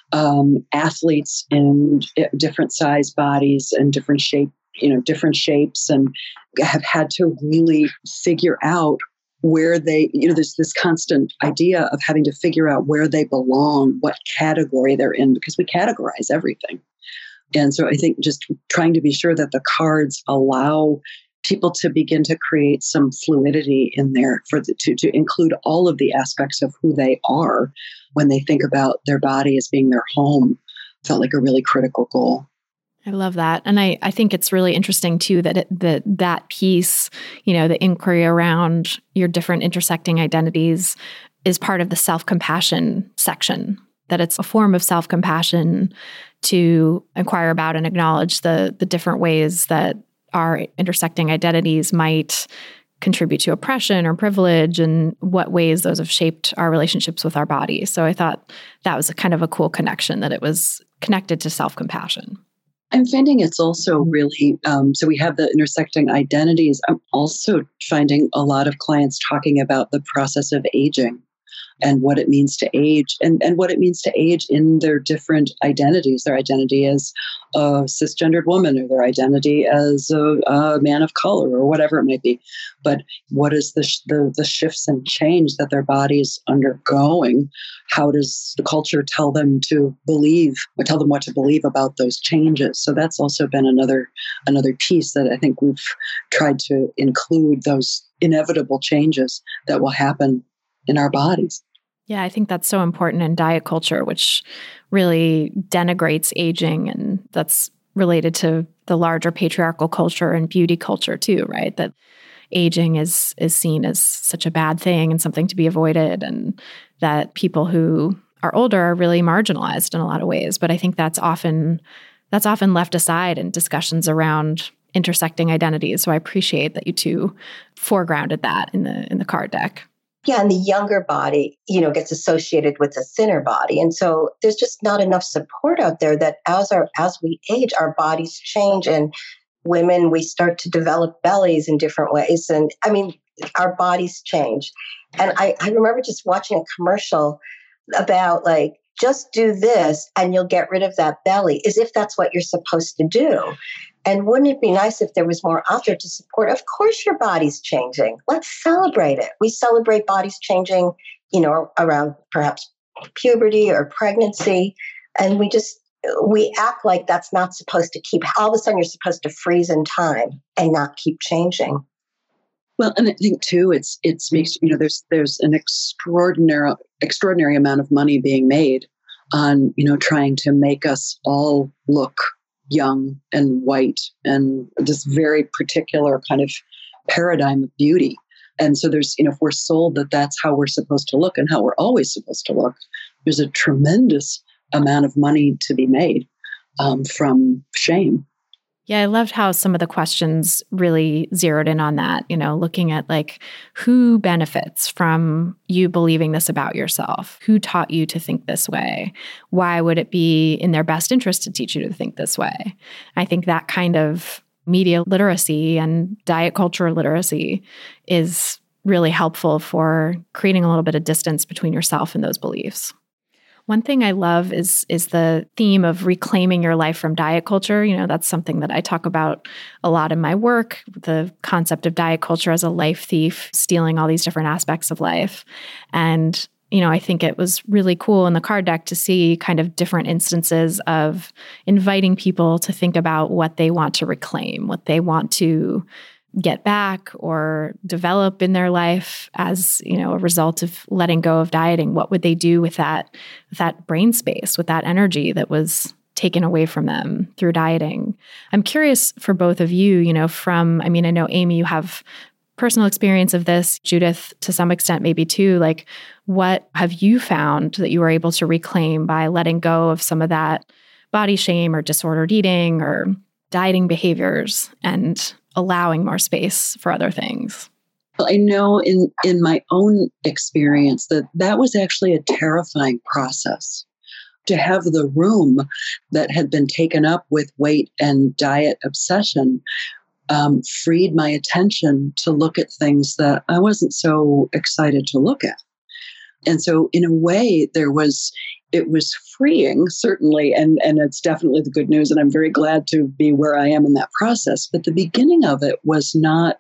athletes in different size bodies and different shapes, and have had to really figure out where they, there's this constant idea of having to figure out where they belong, what category they're in, because we categorize everything. And so I think just trying to be sure that the cards allow people to begin to create some fluidity in there to include all of the aspects of who they are when they think about their body as being their home felt like a really critical goal. I love that. And I think it's really interesting too that piece, the inquiry around your different intersecting identities is part of the self-compassion section, that it's a form of self-compassion to inquire about and acknowledge the different ways that our intersecting identities might contribute to oppression or privilege, and what ways those have shaped our relationships with our bodies. So I thought that was a kind of a cool connection, that it was connected to self-compassion. I'm finding it's also really, so we have the intersecting identities. I'm also finding a lot of clients talking about the process of aging and what it means to age, and what it means to age in their different identities, their identity as a cisgendered woman, or their identity as a man of color, or whatever it might be. But what is the shifts and change that their body is undergoing? How does the culture tell them to believe, or tell them what to believe about those changes? So that's also been another piece that I think we've tried to include, those inevitable changes that will happen in our bodies. Yeah, I think that's so important in diet culture, which really denigrates aging. And that's related to the larger patriarchal culture and beauty culture too, right? That aging is seen as such a bad thing and something to be avoided, and that people who are older are really marginalized in a lot of ways. But I think that's often left aside in discussions around intersecting identities. So I appreciate that you two foregrounded that in the card deck. Yeah, and the younger body, gets associated with the thinner body. And so there's just not enough support out there that as we age, our bodies change, and women, we start to develop bellies in different ways. And I mean, our bodies change. And I remember just watching a commercial about just do this and you'll get rid of that belly, as if that's what you're supposed to do. And wouldn't it be nice if there was more out there to support? Of course, your body's changing. Let's celebrate it. We celebrate bodies changing, around perhaps puberty or pregnancy. And we act like that's not supposed to keep, all of a sudden you're supposed to freeze in time and not keep changing. Well, and I think too, it's makes, there's an extraordinary amount of money being made on, trying to make us all look young and white, and this very particular kind of paradigm of beauty. And so there's, if we're sold that that's how we're supposed to look and how we're always supposed to look, there's a tremendous amount of money to be made from shame. Yeah, I loved how some of the questions really zeroed in on that, looking at who benefits from you believing this about yourself? Who taught you to think this way? Why would it be in their best interest to teach you to think this way? I think that kind of media literacy and diet culture literacy is really helpful for creating a little bit of distance between yourself and those beliefs. One thing I love is the theme of reclaiming your life from diet culture. That's something that I talk about a lot in my work, the concept of diet culture as a life thief, stealing all these different aspects of life. And, I think it was really cool in the card deck to see kind of different instances of inviting people to think about what they want to reclaim, what they want to get back or develop in their life as, a result of letting go of dieting. What would they do with that brain space, with that energy that was taken away from them through dieting? I'm curious for both of you, I know, Amy, you have personal experience of this, Judith, to some extent, maybe too. Like, what have you found that you were able to reclaim by letting go of some of that body shame or disordered eating or dieting behaviors and allowing more space for other things? Well, I know in my own experience that was actually a terrifying process. To have the room that had been taken up with weight and diet obsession freed my attention to look at things that I wasn't so excited to look at. And so in a way, it was freeing, certainly, and it's definitely the good news. And I'm very glad to be where I am in that process. But the beginning of it was not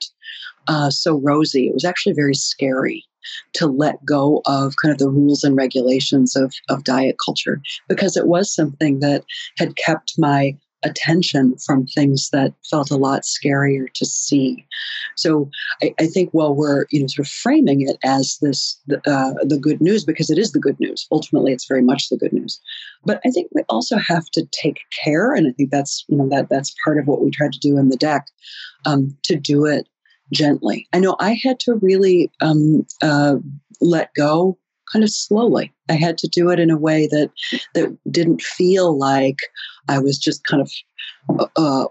so rosy. It was actually very scary to let go of kind of the rules and regulations of diet culture, because it was something that had kept my attention from things that felt a lot scarier to see. So I think while we're sort of framing it as this the good news, because it is the good news, ultimately it's very much the good news. But I think we also have to take care, and I think that's that's part of what we tried to do in the deck, to do it gently. I know I had to really let go kind of slowly. I had to do it in a way that didn't feel like I was just kind of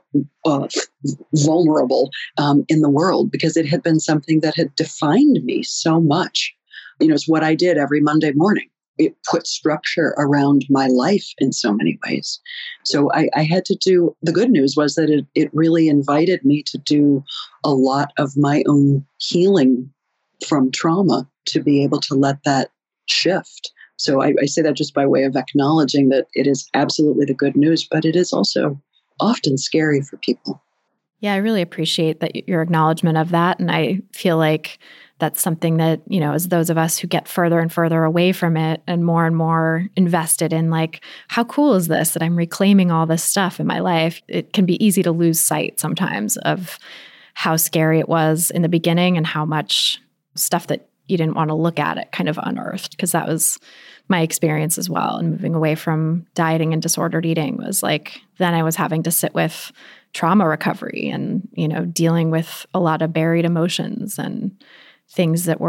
vulnerable in the world, because it had been something that had defined me so much. It's what I did every Monday morning. It put structure around my life in so many ways. So I had to do, the good news was that it really invited me to do a lot of my own healing from trauma, to be able to let that shift. So I say that just by way of acknowledging that it is absolutely the good news, but it is also often scary for people. Yeah, I really appreciate your acknowledgement of that. And I feel like that's something that, as those of us who get further and further away from it and more invested in, like, how cool is this that I'm reclaiming all this stuff in my life? It can be easy to lose sight sometimes of how scary it was in the beginning and how much stuff that you didn't want to look at it kind of unearthed, because that was my experience as well. And moving away from dieting and disordered eating was like, then I was having to sit with trauma recovery and, dealing with a lot of buried emotions and things that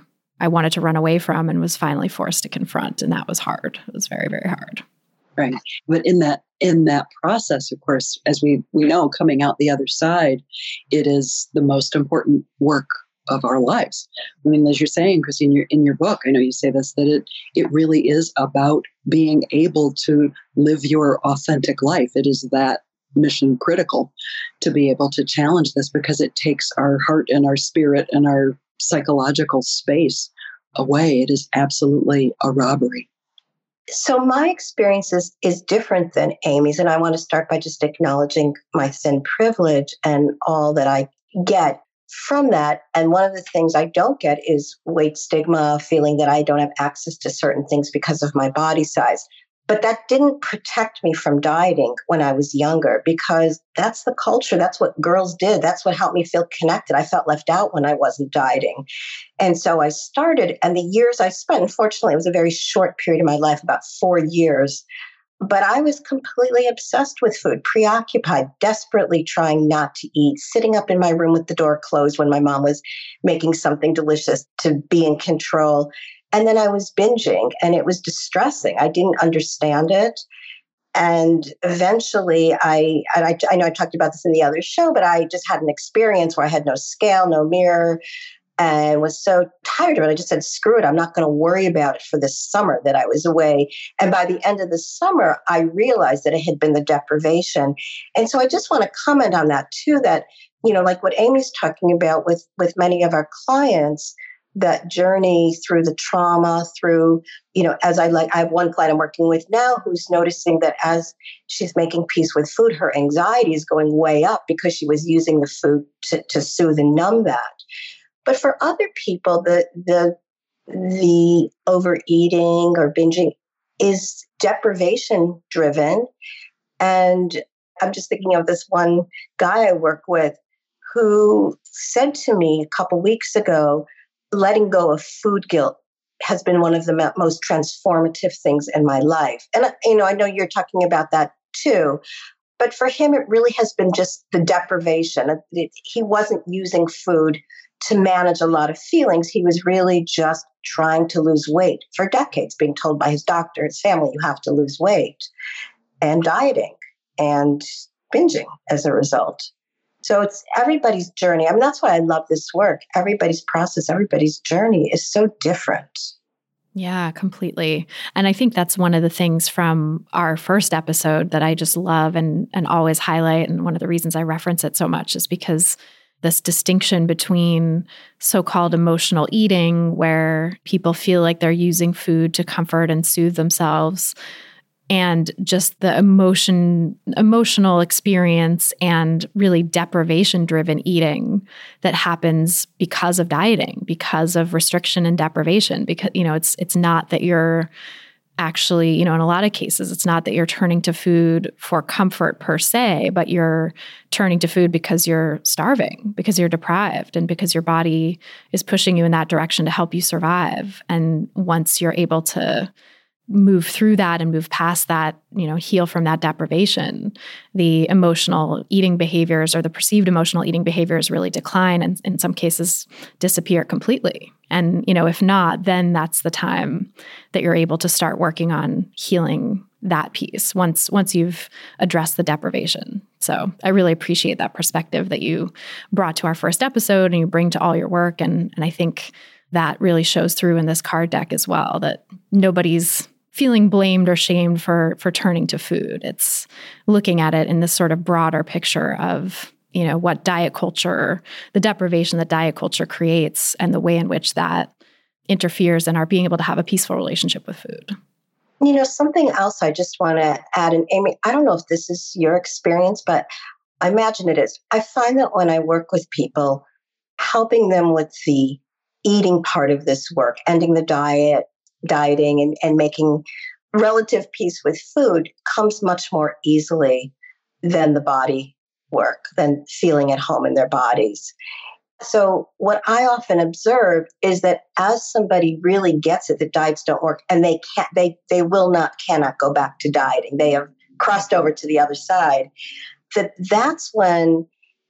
I wanted to run away from and was finally forced to confront. And that was hard. It was very, very hard. Right. But in that process, of course, as we know, coming out the other side, it is the most important work of our lives. I mean, as you're saying, Christine, in your book, I know you say this, that it really is about being able to live your authentic life. It is that mission critical to be able to challenge this, because it takes our heart and our spirit and our psychological space away. It is absolutely a robbery. So my experience is different than Amy's, and I want to start by just acknowledging my thin privilege and all that I get from that. And one of the things I don't get is weight stigma, feeling that I don't have access to certain things because of my body size. But that didn't protect me from dieting when I was younger, because that's the culture. That's what girls did. That's what helped me feel connected. I felt left out when I wasn't dieting. And so I started, and the years I spent, unfortunately, it was a very short period of my life, about 4 years. But I was completely obsessed with food, preoccupied, desperately trying not to eat, sitting up in my room with the door closed when my mom was making something delicious to be in control. And then I was binging, and it was distressing. I didn't understand it. And eventually I know I talked about this in the other show, but I just had an experience where I had no scale, no mirror, and was so tired of it. I just said, screw it. I'm not going to worry about it for this summer that I was away. And by the end of the summer, I realized that it had been the deprivation. And so I just want to comment on that too, that, like what Amy's talking about with many of our clients, that journey through the trauma, through, I have one client I'm working with now who's noticing that as she's making peace with food, her anxiety is going way up because she was using the food to soothe and numb that. But for other people, the overeating or binging is deprivation driven. And I'm just thinking of this one guy I work with who said to me a couple weeks ago, letting go of food guilt has been one of the most transformative things in my life. And, I know you're talking about that too. But for him, it really has been just the deprivation. He wasn't using food to manage a lot of feelings. He was really just trying to lose weight for decades, being told by his doctor, his family, you have to lose weight, and dieting and binging as a result. So it's everybody's journey. I mean, that's why I love this work. Everybody's process, everybody's journey is so different. Yeah, completely. And I think that's one of the things from our first episode that I just love and always highlight. And one of the reasons I reference it so much is because this distinction between so-called emotional eating, where people feel like they're using food to comfort and soothe themselves, and just the emotional experience and really deprivation-driven eating that happens because of dieting, because of restriction and deprivation. Because, it's not that you're actually, in a lot of cases, it's not that you're turning to food for comfort per se, but you're turning to food because you're starving, because you're deprived, and because your body is pushing you in that direction to help you survive. And once you're able to move through that and move past that, heal from that deprivation, the emotional eating behaviors or the perceived emotional eating behaviors really decline and in some cases disappear completely. And, if not, then that's the time that you're able to start working on healing that piece once you've addressed the deprivation. So I really appreciate that perspective that you brought to our first episode and you bring to all your work. And I think that really shows through in this card deck as well, that nobody's feeling blamed or shamed for turning to food. It's looking at it in this sort of broader picture of, what diet culture, the deprivation that diet culture creates and the way in which that interferes in our being able to have a peaceful relationship with food. Something else I just want to add, and Amy, I don't know if this is your experience, but I imagine it is. I find that when I work with people, helping them with the eating part of this work, ending the dieting and making relative peace with food comes much more easily than the body work, than feeling at home in their bodies. So what I often observe is that as somebody really gets it, that diets don't work and they cannot go back to dieting. They have crossed over to the other side. That's when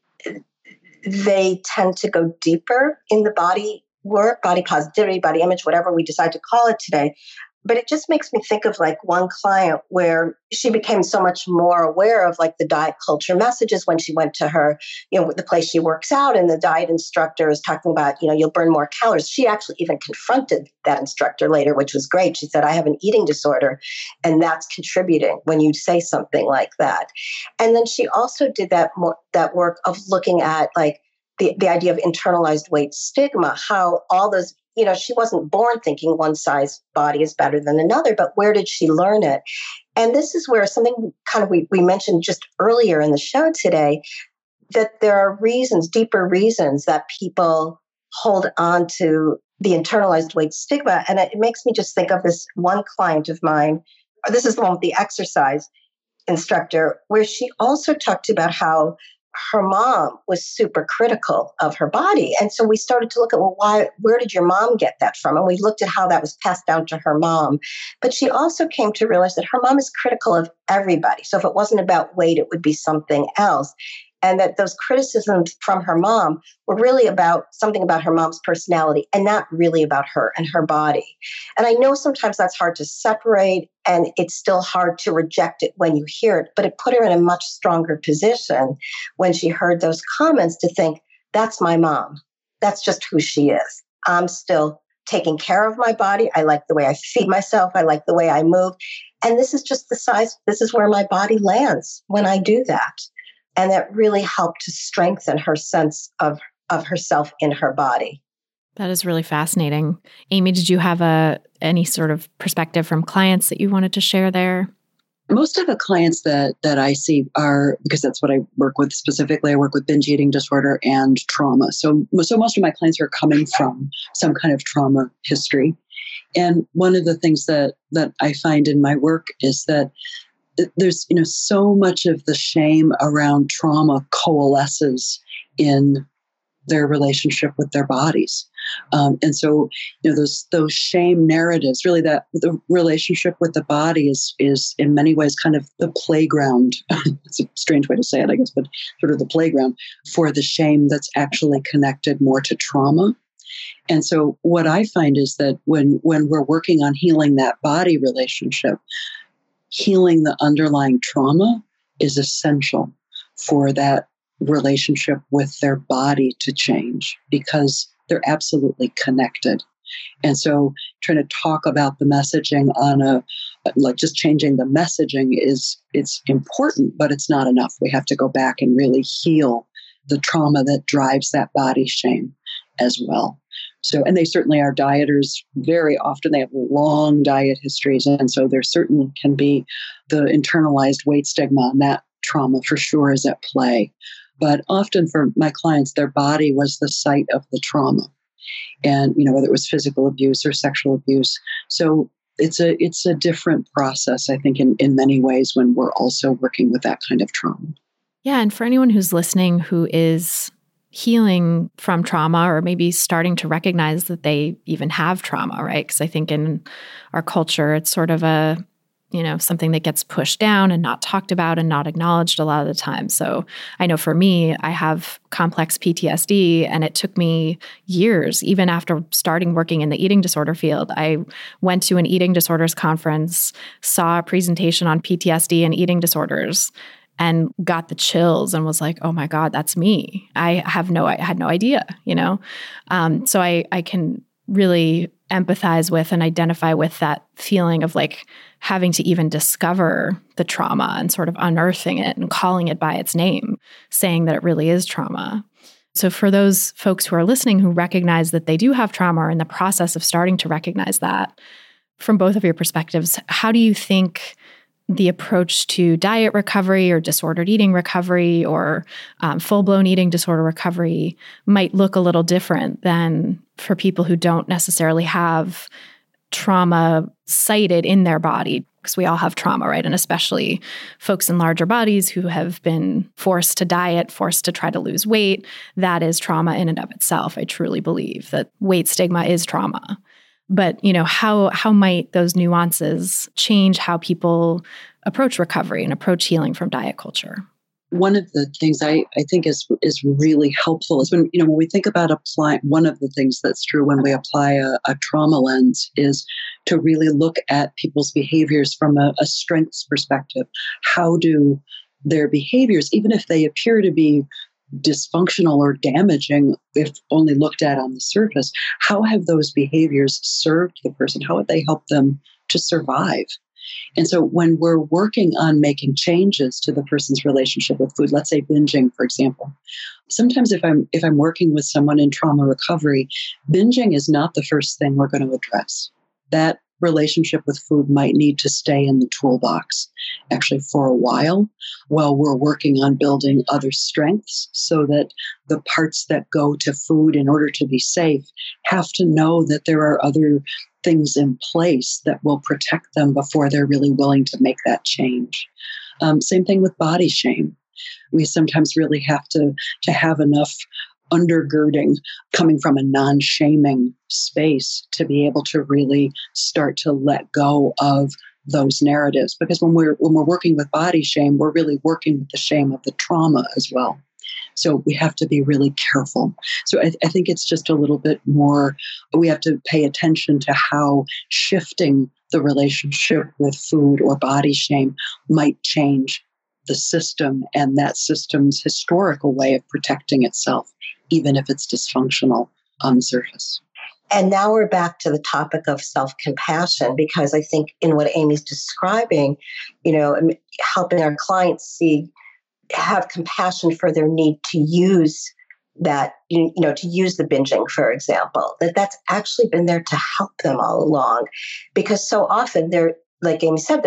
they tend to go deeper in the body work, body positivity, body image, whatever we decide to call it today. But it just makes me think of like one client where she became so much more aware of like the diet culture messages when she went to her, the place she works out, and the diet instructor is talking about, you'll burn more calories. She actually even confronted that instructor later, which was great. She said, I have an eating disorder, and that's contributing when you say something like that. And then she also did that work of looking at like the idea of internalized weight stigma, how all those, she wasn't born thinking one size body is better than another, but where did she learn it? And this is where something kind of we mentioned just earlier in the show today, that there are deeper reasons that people hold on to the internalized weight stigma. And it makes me just think of this one client of mine. This is the one with the exercise instructor, where she also talked about how her mom was super critical of her body. And so we started to look at, where did your mom get that from? And we looked at how that was passed down to her mom. But she also came to realize that her mom is critical of everybody. So if it wasn't about weight, it would be something else. And that those criticisms from her mom were really about something about her mom's personality and not really about her and her body. And I know sometimes that's hard to separate, and it's still hard to reject it when you hear it, but it put her in a much stronger position when she heard those comments to think, that's my mom. that's just who she is. I'm still taking care of my body. I like the way I feed myself. I like the way I move. And this is just the size, this is where my body lands when I do that. And that really helped to strengthen her sense of herself in her body. That is really fascinating. Amy, did you have any sort of perspective from clients that you wanted to share there? Most of the clients that I see are, because that's what I work with specifically, I work with binge eating disorder and trauma. So most of my clients are coming from some kind of trauma history. And one of the things that I find in my work is that there's, so much of the shame around trauma coalesces in their relationship with their bodies. And so, those shame narratives, really that the relationship with the body is in many ways kind of the playground. It's a strange way to say it, I guess, but sort of the playground for the shame that's actually connected more to trauma. And so what I find is that when we're working on healing that body relationship, healing the underlying trauma is essential for that relationship with their body to change, because they're absolutely connected. And so trying to talk about the messaging on just changing the messaging it's important, but it's not enough. We have to go back and really heal the trauma that drives that body shame as well. So, and they certainly are dieters. Very often they have long diet histories. And so there certainly can be the internalized weight stigma, and that trauma for sure is at play. But often for my clients, their body was the site of the trauma. And, whether it was physical abuse or sexual abuse. So it's a different process, I think, in many ways when we're also working with that kind of trauma. Yeah. And for anyone who's listening who is healing from trauma, or maybe starting to recognize that they even have trauma, right? Because I think in our culture, it's sort of something that gets pushed down and not talked about and not acknowledged a lot of the time. So I know for me, I have complex PTSD, and it took me years, even after starting working in the eating disorder field. I went to an eating disorders conference, saw a presentation on PTSD and eating disorders, and got the chills and was like, oh my God, that's me. I had no idea, So I can really empathize with and identify with that feeling of like having to even discover the trauma and sort of unearthing it and calling it by its name, saying that it really is trauma. So for those folks who are listening who recognize that they do have trauma, or in the process of starting to recognize that, from both of your perspectives, how do you think the approach to diet recovery or disordered eating recovery or full-blown eating disorder recovery might look a little different than for people who don't necessarily have trauma cited in their body? Because we all have trauma, right? And especially folks in larger bodies who have been forced to diet, forced to try to lose weight, that is trauma in and of itself. I truly believe that weight stigma is trauma. But, how might those nuances change how people approach recovery and approach healing from diet culture? One of the things I think is really helpful is when we think about applying, one of the things that's true when we apply a trauma lens is to really look at people's behaviors from a strengths perspective. How do their behaviors, even if they appear to be dysfunctional or damaging, if only looked at on the surface, how have those behaviors served the person? How have they helped them to survive? And so when we're working on making changes to the person's relationship with food, let's say binging, for example, sometimes if I'm working with someone in trauma recovery, binging is not the first thing we're going to address. That relationship with food might need to stay in the toolbox actually for a while we're working on building other strengths, so that the parts that go to food in order to be safe have to know that there are other things in place that will protect them before they're really willing to make that change. Same thing with body shame. We sometimes really have to have enough undergirding coming from a non-shaming space to be able to really start to let go of those narratives. Because when we're working with body shame, we're really working with the shame of the trauma as well. So we have to be really careful. So I think it's just a little bit more, we have to pay attention to how shifting the relationship with food or body shame might change the system and that system's historical way of protecting itself even if it's dysfunctional on the surface. And now we're back to the topic of self-compassion, because I think in what Amy's describing, helping our clients have compassion for their need to use that, to use the binging, for example, that's actually been there to help them all along. Because so often they're, like Amy said,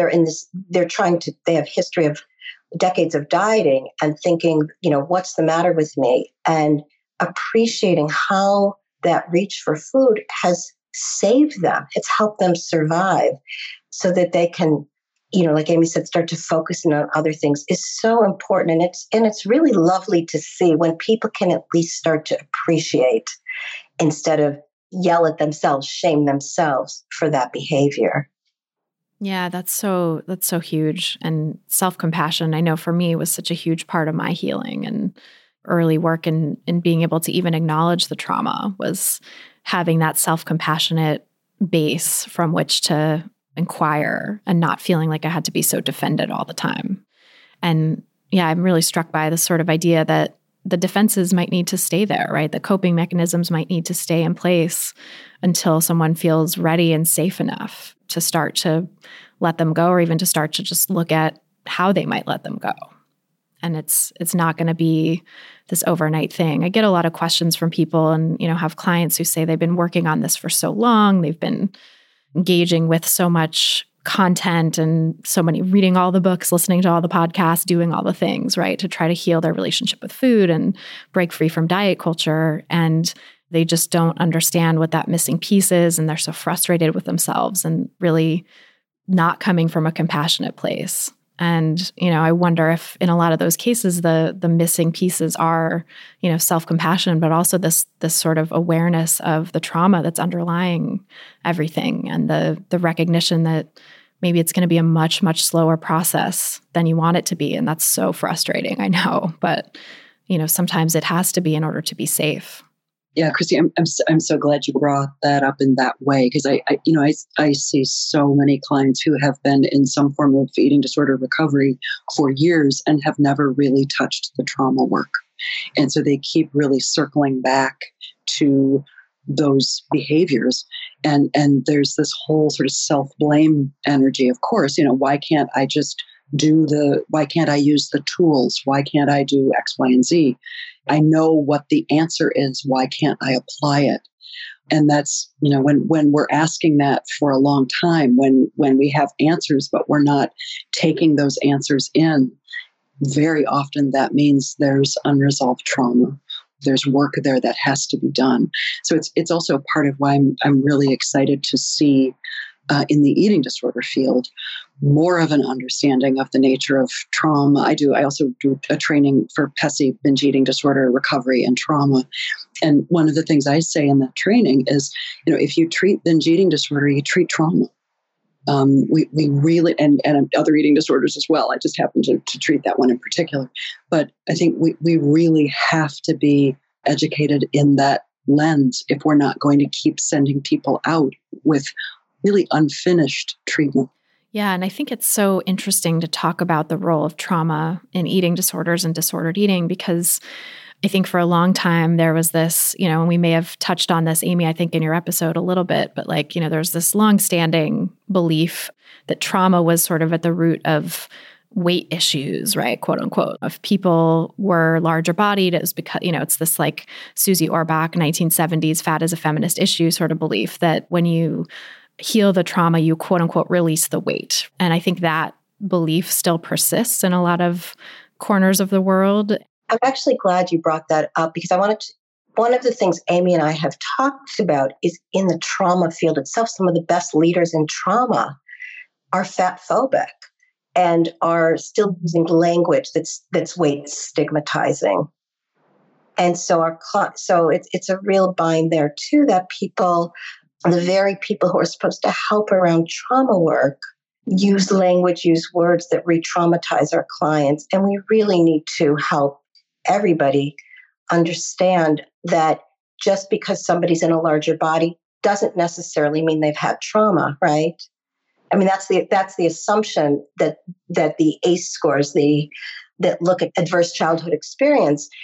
they have history of decades of dieting and thinking, what's the matter with me? And appreciating how that reach for food has saved them. It's helped them survive so that they can, like Amy said, start to focus on other things is so important. And it's really lovely to see when people can at least start to appreciate instead of yell at themselves, shame themselves for that behavior. Yeah, that's so huge. And self-compassion, I know for me, was such a huge part of my healing and early work in being able to even acknowledge the trauma, was having that self-compassionate base from which to inquire and not feeling like I had to be so defended all the time. And yeah, I'm really struck by this sort of idea that the defenses might need to stay there, right? The coping mechanisms might need to stay in place until someone feels ready and safe enough to start to let them go, or even to start to just look at how they might let them go. And it's not going to be this overnight thing. I get a lot of questions from people and, have clients who say they've been working on this for so long. They've been engaging with so much content and so many, reading all the books, listening to all the podcasts, doing all the things, right, to try to heal their relationship with food and break free from diet culture. And they just don't understand what that missing piece is. And they're so frustrated with themselves and really not coming from a compassionate place. And, I wonder if in a lot of those cases, the missing pieces are, self-compassion, but also this sort of awareness of the trauma that's underlying everything, and the recognition that maybe it's going to be a much, much slower process than you want it to be. And that's so frustrating, I know. But, sometimes it has to be in order to be safe. Yeah, Christy, I'm so glad you brought that up in that way, because I see so many clients who have been in some form of eating disorder recovery for years and have never really touched the trauma work. And so they keep really circling back to those behaviors. And there's this whole sort of self-blame energy. Of course, why can't I use the tools? Why can't I do X, Y, and Z? I know what the answer is. Why can't I apply it? And that's, when we're asking that for a long time, when we have answers, but we're not taking those answers in, very often that means there's unresolved trauma. There's work there that has to be done. So it's also part of why I'm really excited to see in the eating disorder field more of an understanding of the nature of trauma. I also do a training for PESI, binge eating disorder recovery and trauma. And one of the things I say in that training is, if you treat binge eating disorder, you treat trauma. We really, and other eating disorders as well. I just happen to treat that one in particular. But I think we really have to be educated in that lens if we're not going to keep sending people out with really unfinished treatment. Yeah, and I think it's so interesting to talk about the role of trauma in eating disorders and disordered eating, because I think for a long time there was this, and we may have touched on this, Amy, I think in your episode a little bit, but there's this longstanding belief that trauma was sort of at the root of weight issues, right? Quote unquote. If people were larger bodied, it was because, it's this like Susie Orbach, 1970s fat is a feminist issue sort of belief that when you heal the trauma, you quote unquote release the weight. And I think that belief still persists in a lot of corners of the world. I'm actually glad you brought that up, because one of the things Amy and I have talked about is in the trauma field itself, some of the best leaders in trauma are fat phobic and are still using language that's weight stigmatizing. And so it's a real bind there too, that people, the very people who are supposed to help around trauma work, use language, use words that re-traumatize our clients. And we really need to help everybody understand that just because somebody's in a larger body doesn't necessarily mean they've had trauma, right? I mean, that's the assumption that the ACE scores, that look at adverse childhood experience,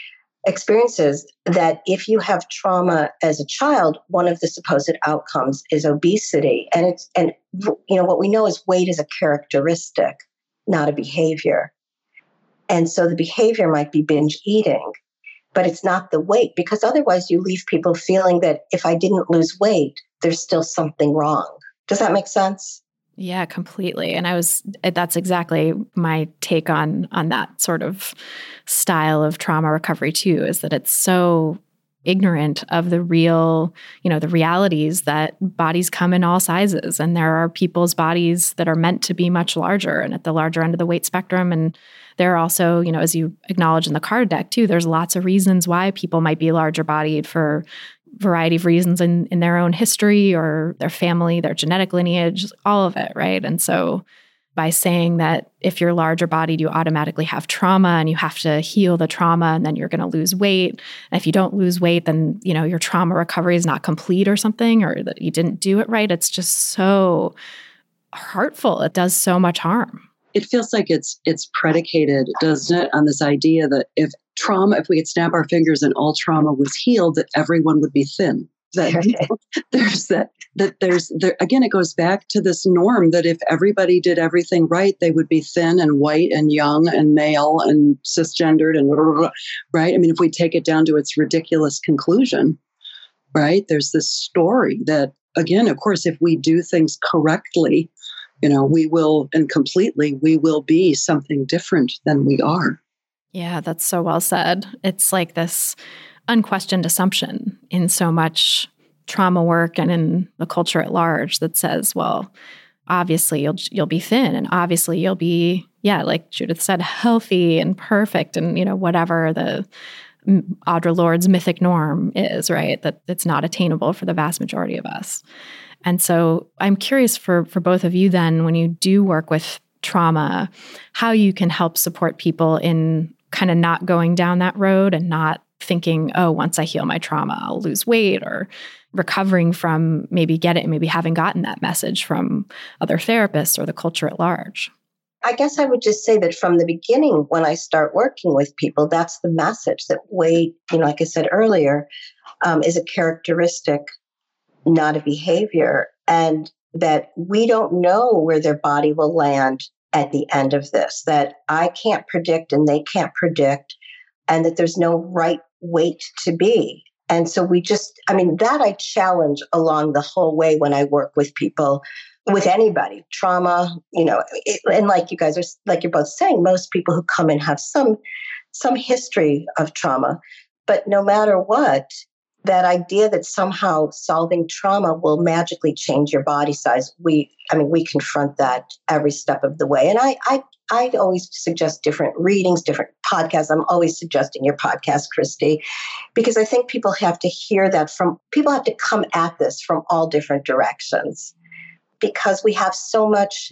experiences that if you have trauma as a child, one of the supposed outcomes is obesity. And what we know is weight is a characteristic, not a behavior. And so the behavior might be binge eating, but it's not the weight, because otherwise you leave people feeling that if I didn't lose weight, there's still something wrong. Does that make sense? Yeah, completely. And that's exactly my take on that sort of style of trauma recovery too, is that it's so ignorant of the real, the realities that bodies come in all sizes. And there are people's bodies that are meant to be much larger and at the larger end of the weight spectrum. And there are also, as you acknowledge in the card deck too, there's lots of reasons why people might be larger bodied for variety of reasons in their own history or their family, their genetic lineage, all of it, right? And so by saying that if you're larger bodied, you automatically have trauma and you have to heal the trauma and then you're going to lose weight. And if you don't lose weight, then, your trauma recovery is not complete or something, or that you didn't do it right. It's just so hurtful. It does so much harm. It feels like it's predicated, doesn't it, on this idea that if we could snap our fingers and all trauma was healed, that everyone would be thin. Again, it goes back to this norm that if everybody did everything right, they would be thin and white and young and male and cisgendered and right. I mean, if we take it down to its ridiculous conclusion, right? There's this story that, again, of course, if we do things correctly, we will be something different than we are. Yeah, that's so well said. It's like this unquestioned assumption in so much trauma work and in the culture at large that says, well, obviously you'll be thin and obviously you'll be, like Judith said, healthy and perfect and, whatever the Audre Lorde's mythic norm is, right? That it's not attainable for the vast majority of us. And so I'm curious for both of you then, when you do work with trauma, how you can help support people in kind of not going down that road and not thinking, oh, once I heal my trauma, I'll lose weight, or recovering from maybe having gotten that message from other therapists or the culture at large. I guess I would just say that from the beginning, when I start working with people, that's the message, that weight, like I said earlier, is a characteristic, not a behavior, and that we don't know where their body will land at the end of this, that I can't predict and they can't predict, and that there's no right weight to be. And so that I challenge along the whole way when I work with people, with anybody, trauma, and like you guys are, like you're both saying, most people who come in have some history of trauma, but no matter what, that idea that somehow solving trauma will magically change your body size, we confront that every step of the way. And I always suggest different readings, different podcasts. I'm always suggesting your podcast, Christy, because I think people have to hear that people have to come at this from all different directions, because they have so much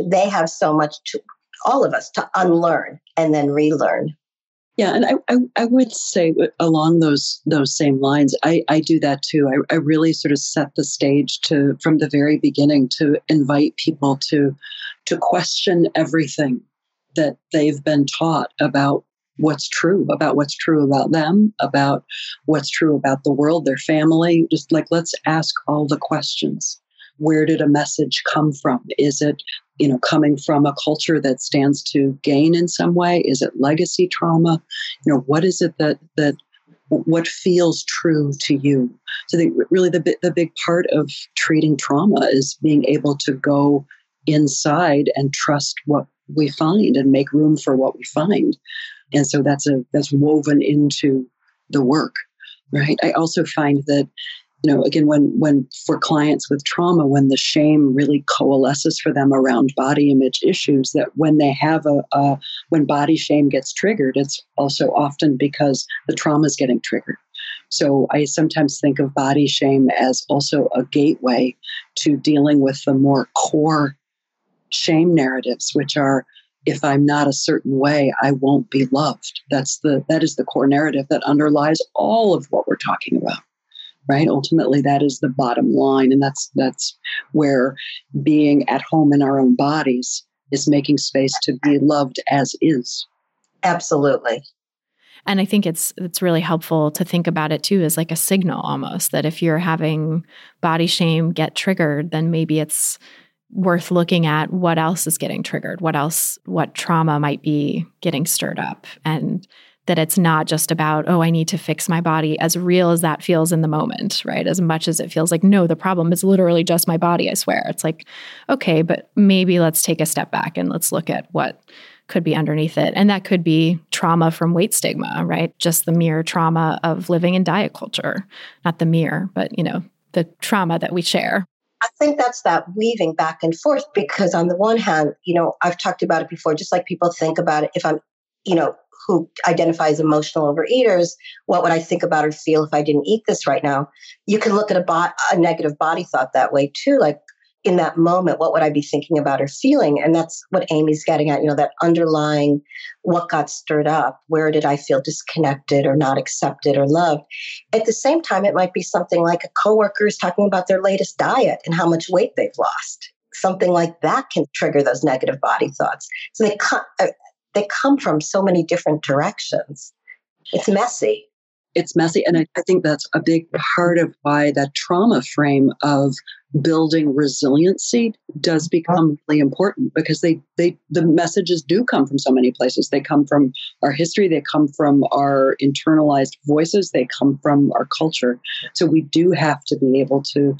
to all of us to unlearn and then relearn. Yeah, and I would say along those same lines, I do that too. I really sort of set the stage from the very beginning to invite people to question everything that they've been taught about what's true about them, about what's true about the world, their family. Just like, let's ask all the questions. Where did a message come from? Is it, coming from a culture that stands to gain in some way? Is it legacy trauma? What is it what feels true to you? So really the big part of treating trauma is being able to go inside and trust what we find and make room for what we find. And so that's woven into the work, right? I also find that, again, when for clients with trauma, when the shame really coalesces for them around body image issues, that when they have when body shame gets triggered, it's also often because the trauma is getting triggered. So I sometimes think of body shame as also a gateway to dealing with the more core shame narratives, which are, if I'm not a certain way, I won't be loved. That is the core narrative that underlies all of what we're talking about. Right? Ultimately, that is the bottom line. And that's where being at home in our own bodies is making space to be loved as is. Absolutely. And I think it's really helpful to think about it too as like a signal almost, that if you're having body shame get triggered, then maybe it's worth looking at what else is getting triggered, what trauma might be getting stirred up. And that it's not just about, oh, I need to fix my body, as real as that feels in the moment, right? As much as it feels like, no, the problem is literally just my body, I swear. It's like, okay, but maybe let's take a step back and let's look at what could be underneath it. And that could be trauma from weight stigma, right? Just the mere trauma of living in diet culture, not the mere, but, the trauma that we share. I think that's that weaving back and forth, because on the one hand, I've talked about it before, just like people think about it. If I'm, who identify as emotional overeaters, what would I think about or feel if I didn't eat this right now? You can look at a negative body thought that way too. Like in that moment, what would I be thinking about or feeling? And that's what Amy's getting at, that underlying what got stirred up. Where did I feel disconnected or not accepted or loved? At the same time, it might be something like a coworker is talking about their latest diet and how much weight they've lost. Something like that can trigger those negative body thoughts. So they come from so many different directions. It's messy. It's messy. And I think that's a big part of why that trauma frame of building resiliency does become really important, because the messages do come from so many places. They come from our history. They come from our internalized voices. They come from our culture. So we do have to be able to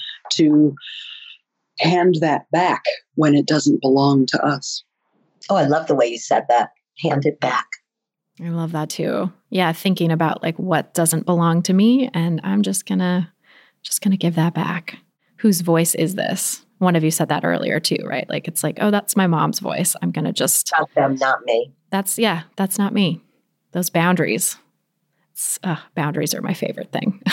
hand that back when it doesn't belong to us. Oh, I love the way you said that. Hand it back. I love that too. Yeah, thinking about like what doesn't belong to me, and I'm just gonna give that back. Whose voice is this? One of you said that earlier too, right? Like it's like, oh, that's my mom's voice. I'm gonna just not them, not me. That's not me. Those boundaries. Boundaries are my favorite thing.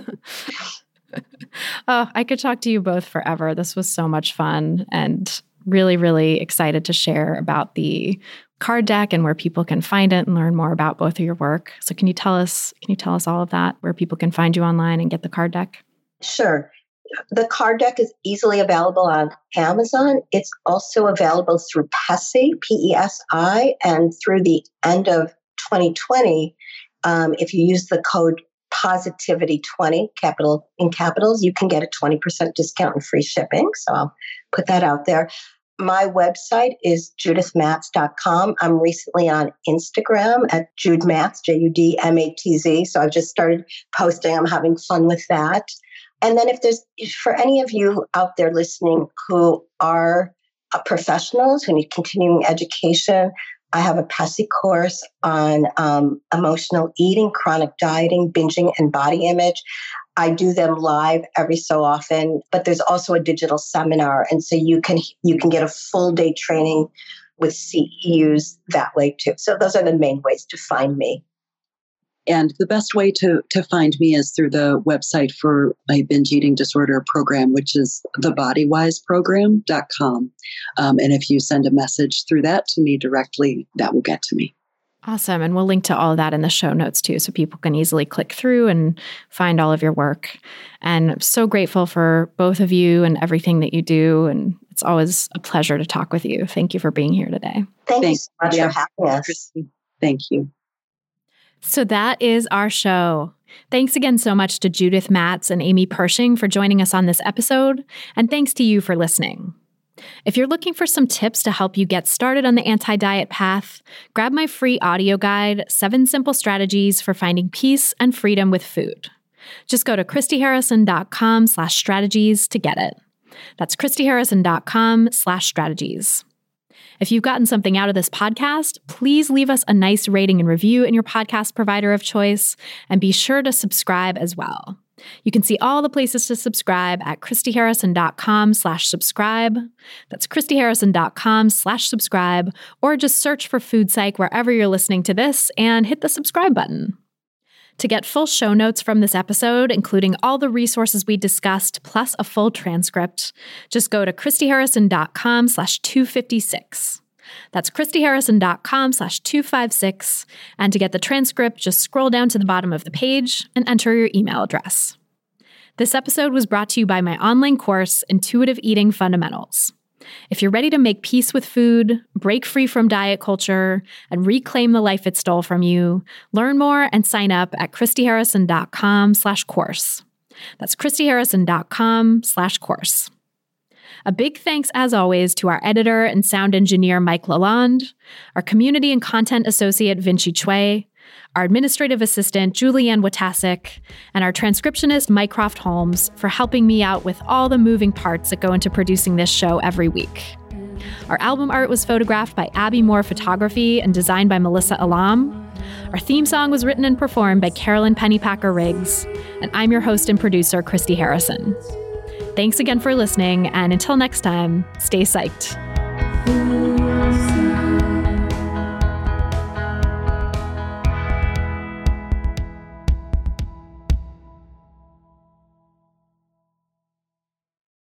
Oh, I could talk to you both forever. This was so much fun, and really, really excited to share about the card deck and where people can find it and learn more about both of your work. So can you tell us all of that, where people can find you online and get the card deck? Sure. The card deck is easily available on Amazon. It's also available through PESI, P-E-S-I, and through the end of 2020, if you use the code Positivity20, in capitals, you can get a 20% discount and free shipping. So I'll put that out there. My website is judithmatz.com. I'm recently on Instagram at JudMatz, Judmatz. So I've just started posting. I'm having fun with that. And then for any of you out there listening who are professionals who need continuing education, I have a PESI course on emotional eating, chronic dieting, binging, and body image. I do them live every so often, but there's also a digital seminar. And so you can get a full day training with CEUs that way too. So those are the main ways to find me. And the best way to find me is through the website for my binge eating disorder program, which is thebodywiseprogram.com. And if you send a message through that to me directly, that will get to me. Awesome. And we'll link to all of that in the show notes too, so people can easily click through and find all of your work. And I'm so grateful for both of you and everything that you do. And it's always a pleasure to talk with you. Thank you for being here today. Thank you so much for having us. Thank you. So that is our show. Thanks again so much to Judith Matz and Amy Pershing for joining us on this episode. And thanks to you for listening. If you're looking for some tips to help you get started on the anti-diet path, grab my free audio guide, 7 Simple Strategies for Finding Peace and Freedom with Food. Just go to christyharrison.com/strategies to get it. That's christyharrison.com/strategies. If you've gotten something out of this podcast, please leave us a nice rating and review in your podcast provider of choice, and be sure to subscribe as well. You can see all the places to subscribe at christyharrison.com/subscribe. That's christyharrison.com/subscribe, or just search for Food Psych wherever you're listening to this and hit the subscribe button. To get full show notes from this episode, including all the resources we discussed, plus a full transcript, just go to christyharrison.com/256. That's christyharrison.com/256. And to get the transcript, just scroll down to the bottom of the page and enter your email address. This episode was brought to you by my online course, Intuitive Eating Fundamentals. If you're ready to make peace with food, break free from diet culture, and reclaim the life it stole from you, learn more and sign up at christyharrison.com/course. That's christyharrison.com/course. A big thanks, as always, to our editor and sound engineer, Mike Lalonde, our community and content associate, Vinci Chue, our administrative assistant, Julianne Watasik, and our transcriptionist, Mycroft Holmes, for helping me out with all the moving parts that go into producing this show every week. Our album art was photographed by Abby Moore Photography and designed by Melissa Alam. Our theme song was written and performed by Carolyn Pennypacker Riggs, and I'm your host and producer, Christy Harrison. Thanks again for listening, and until next time, stay psyched.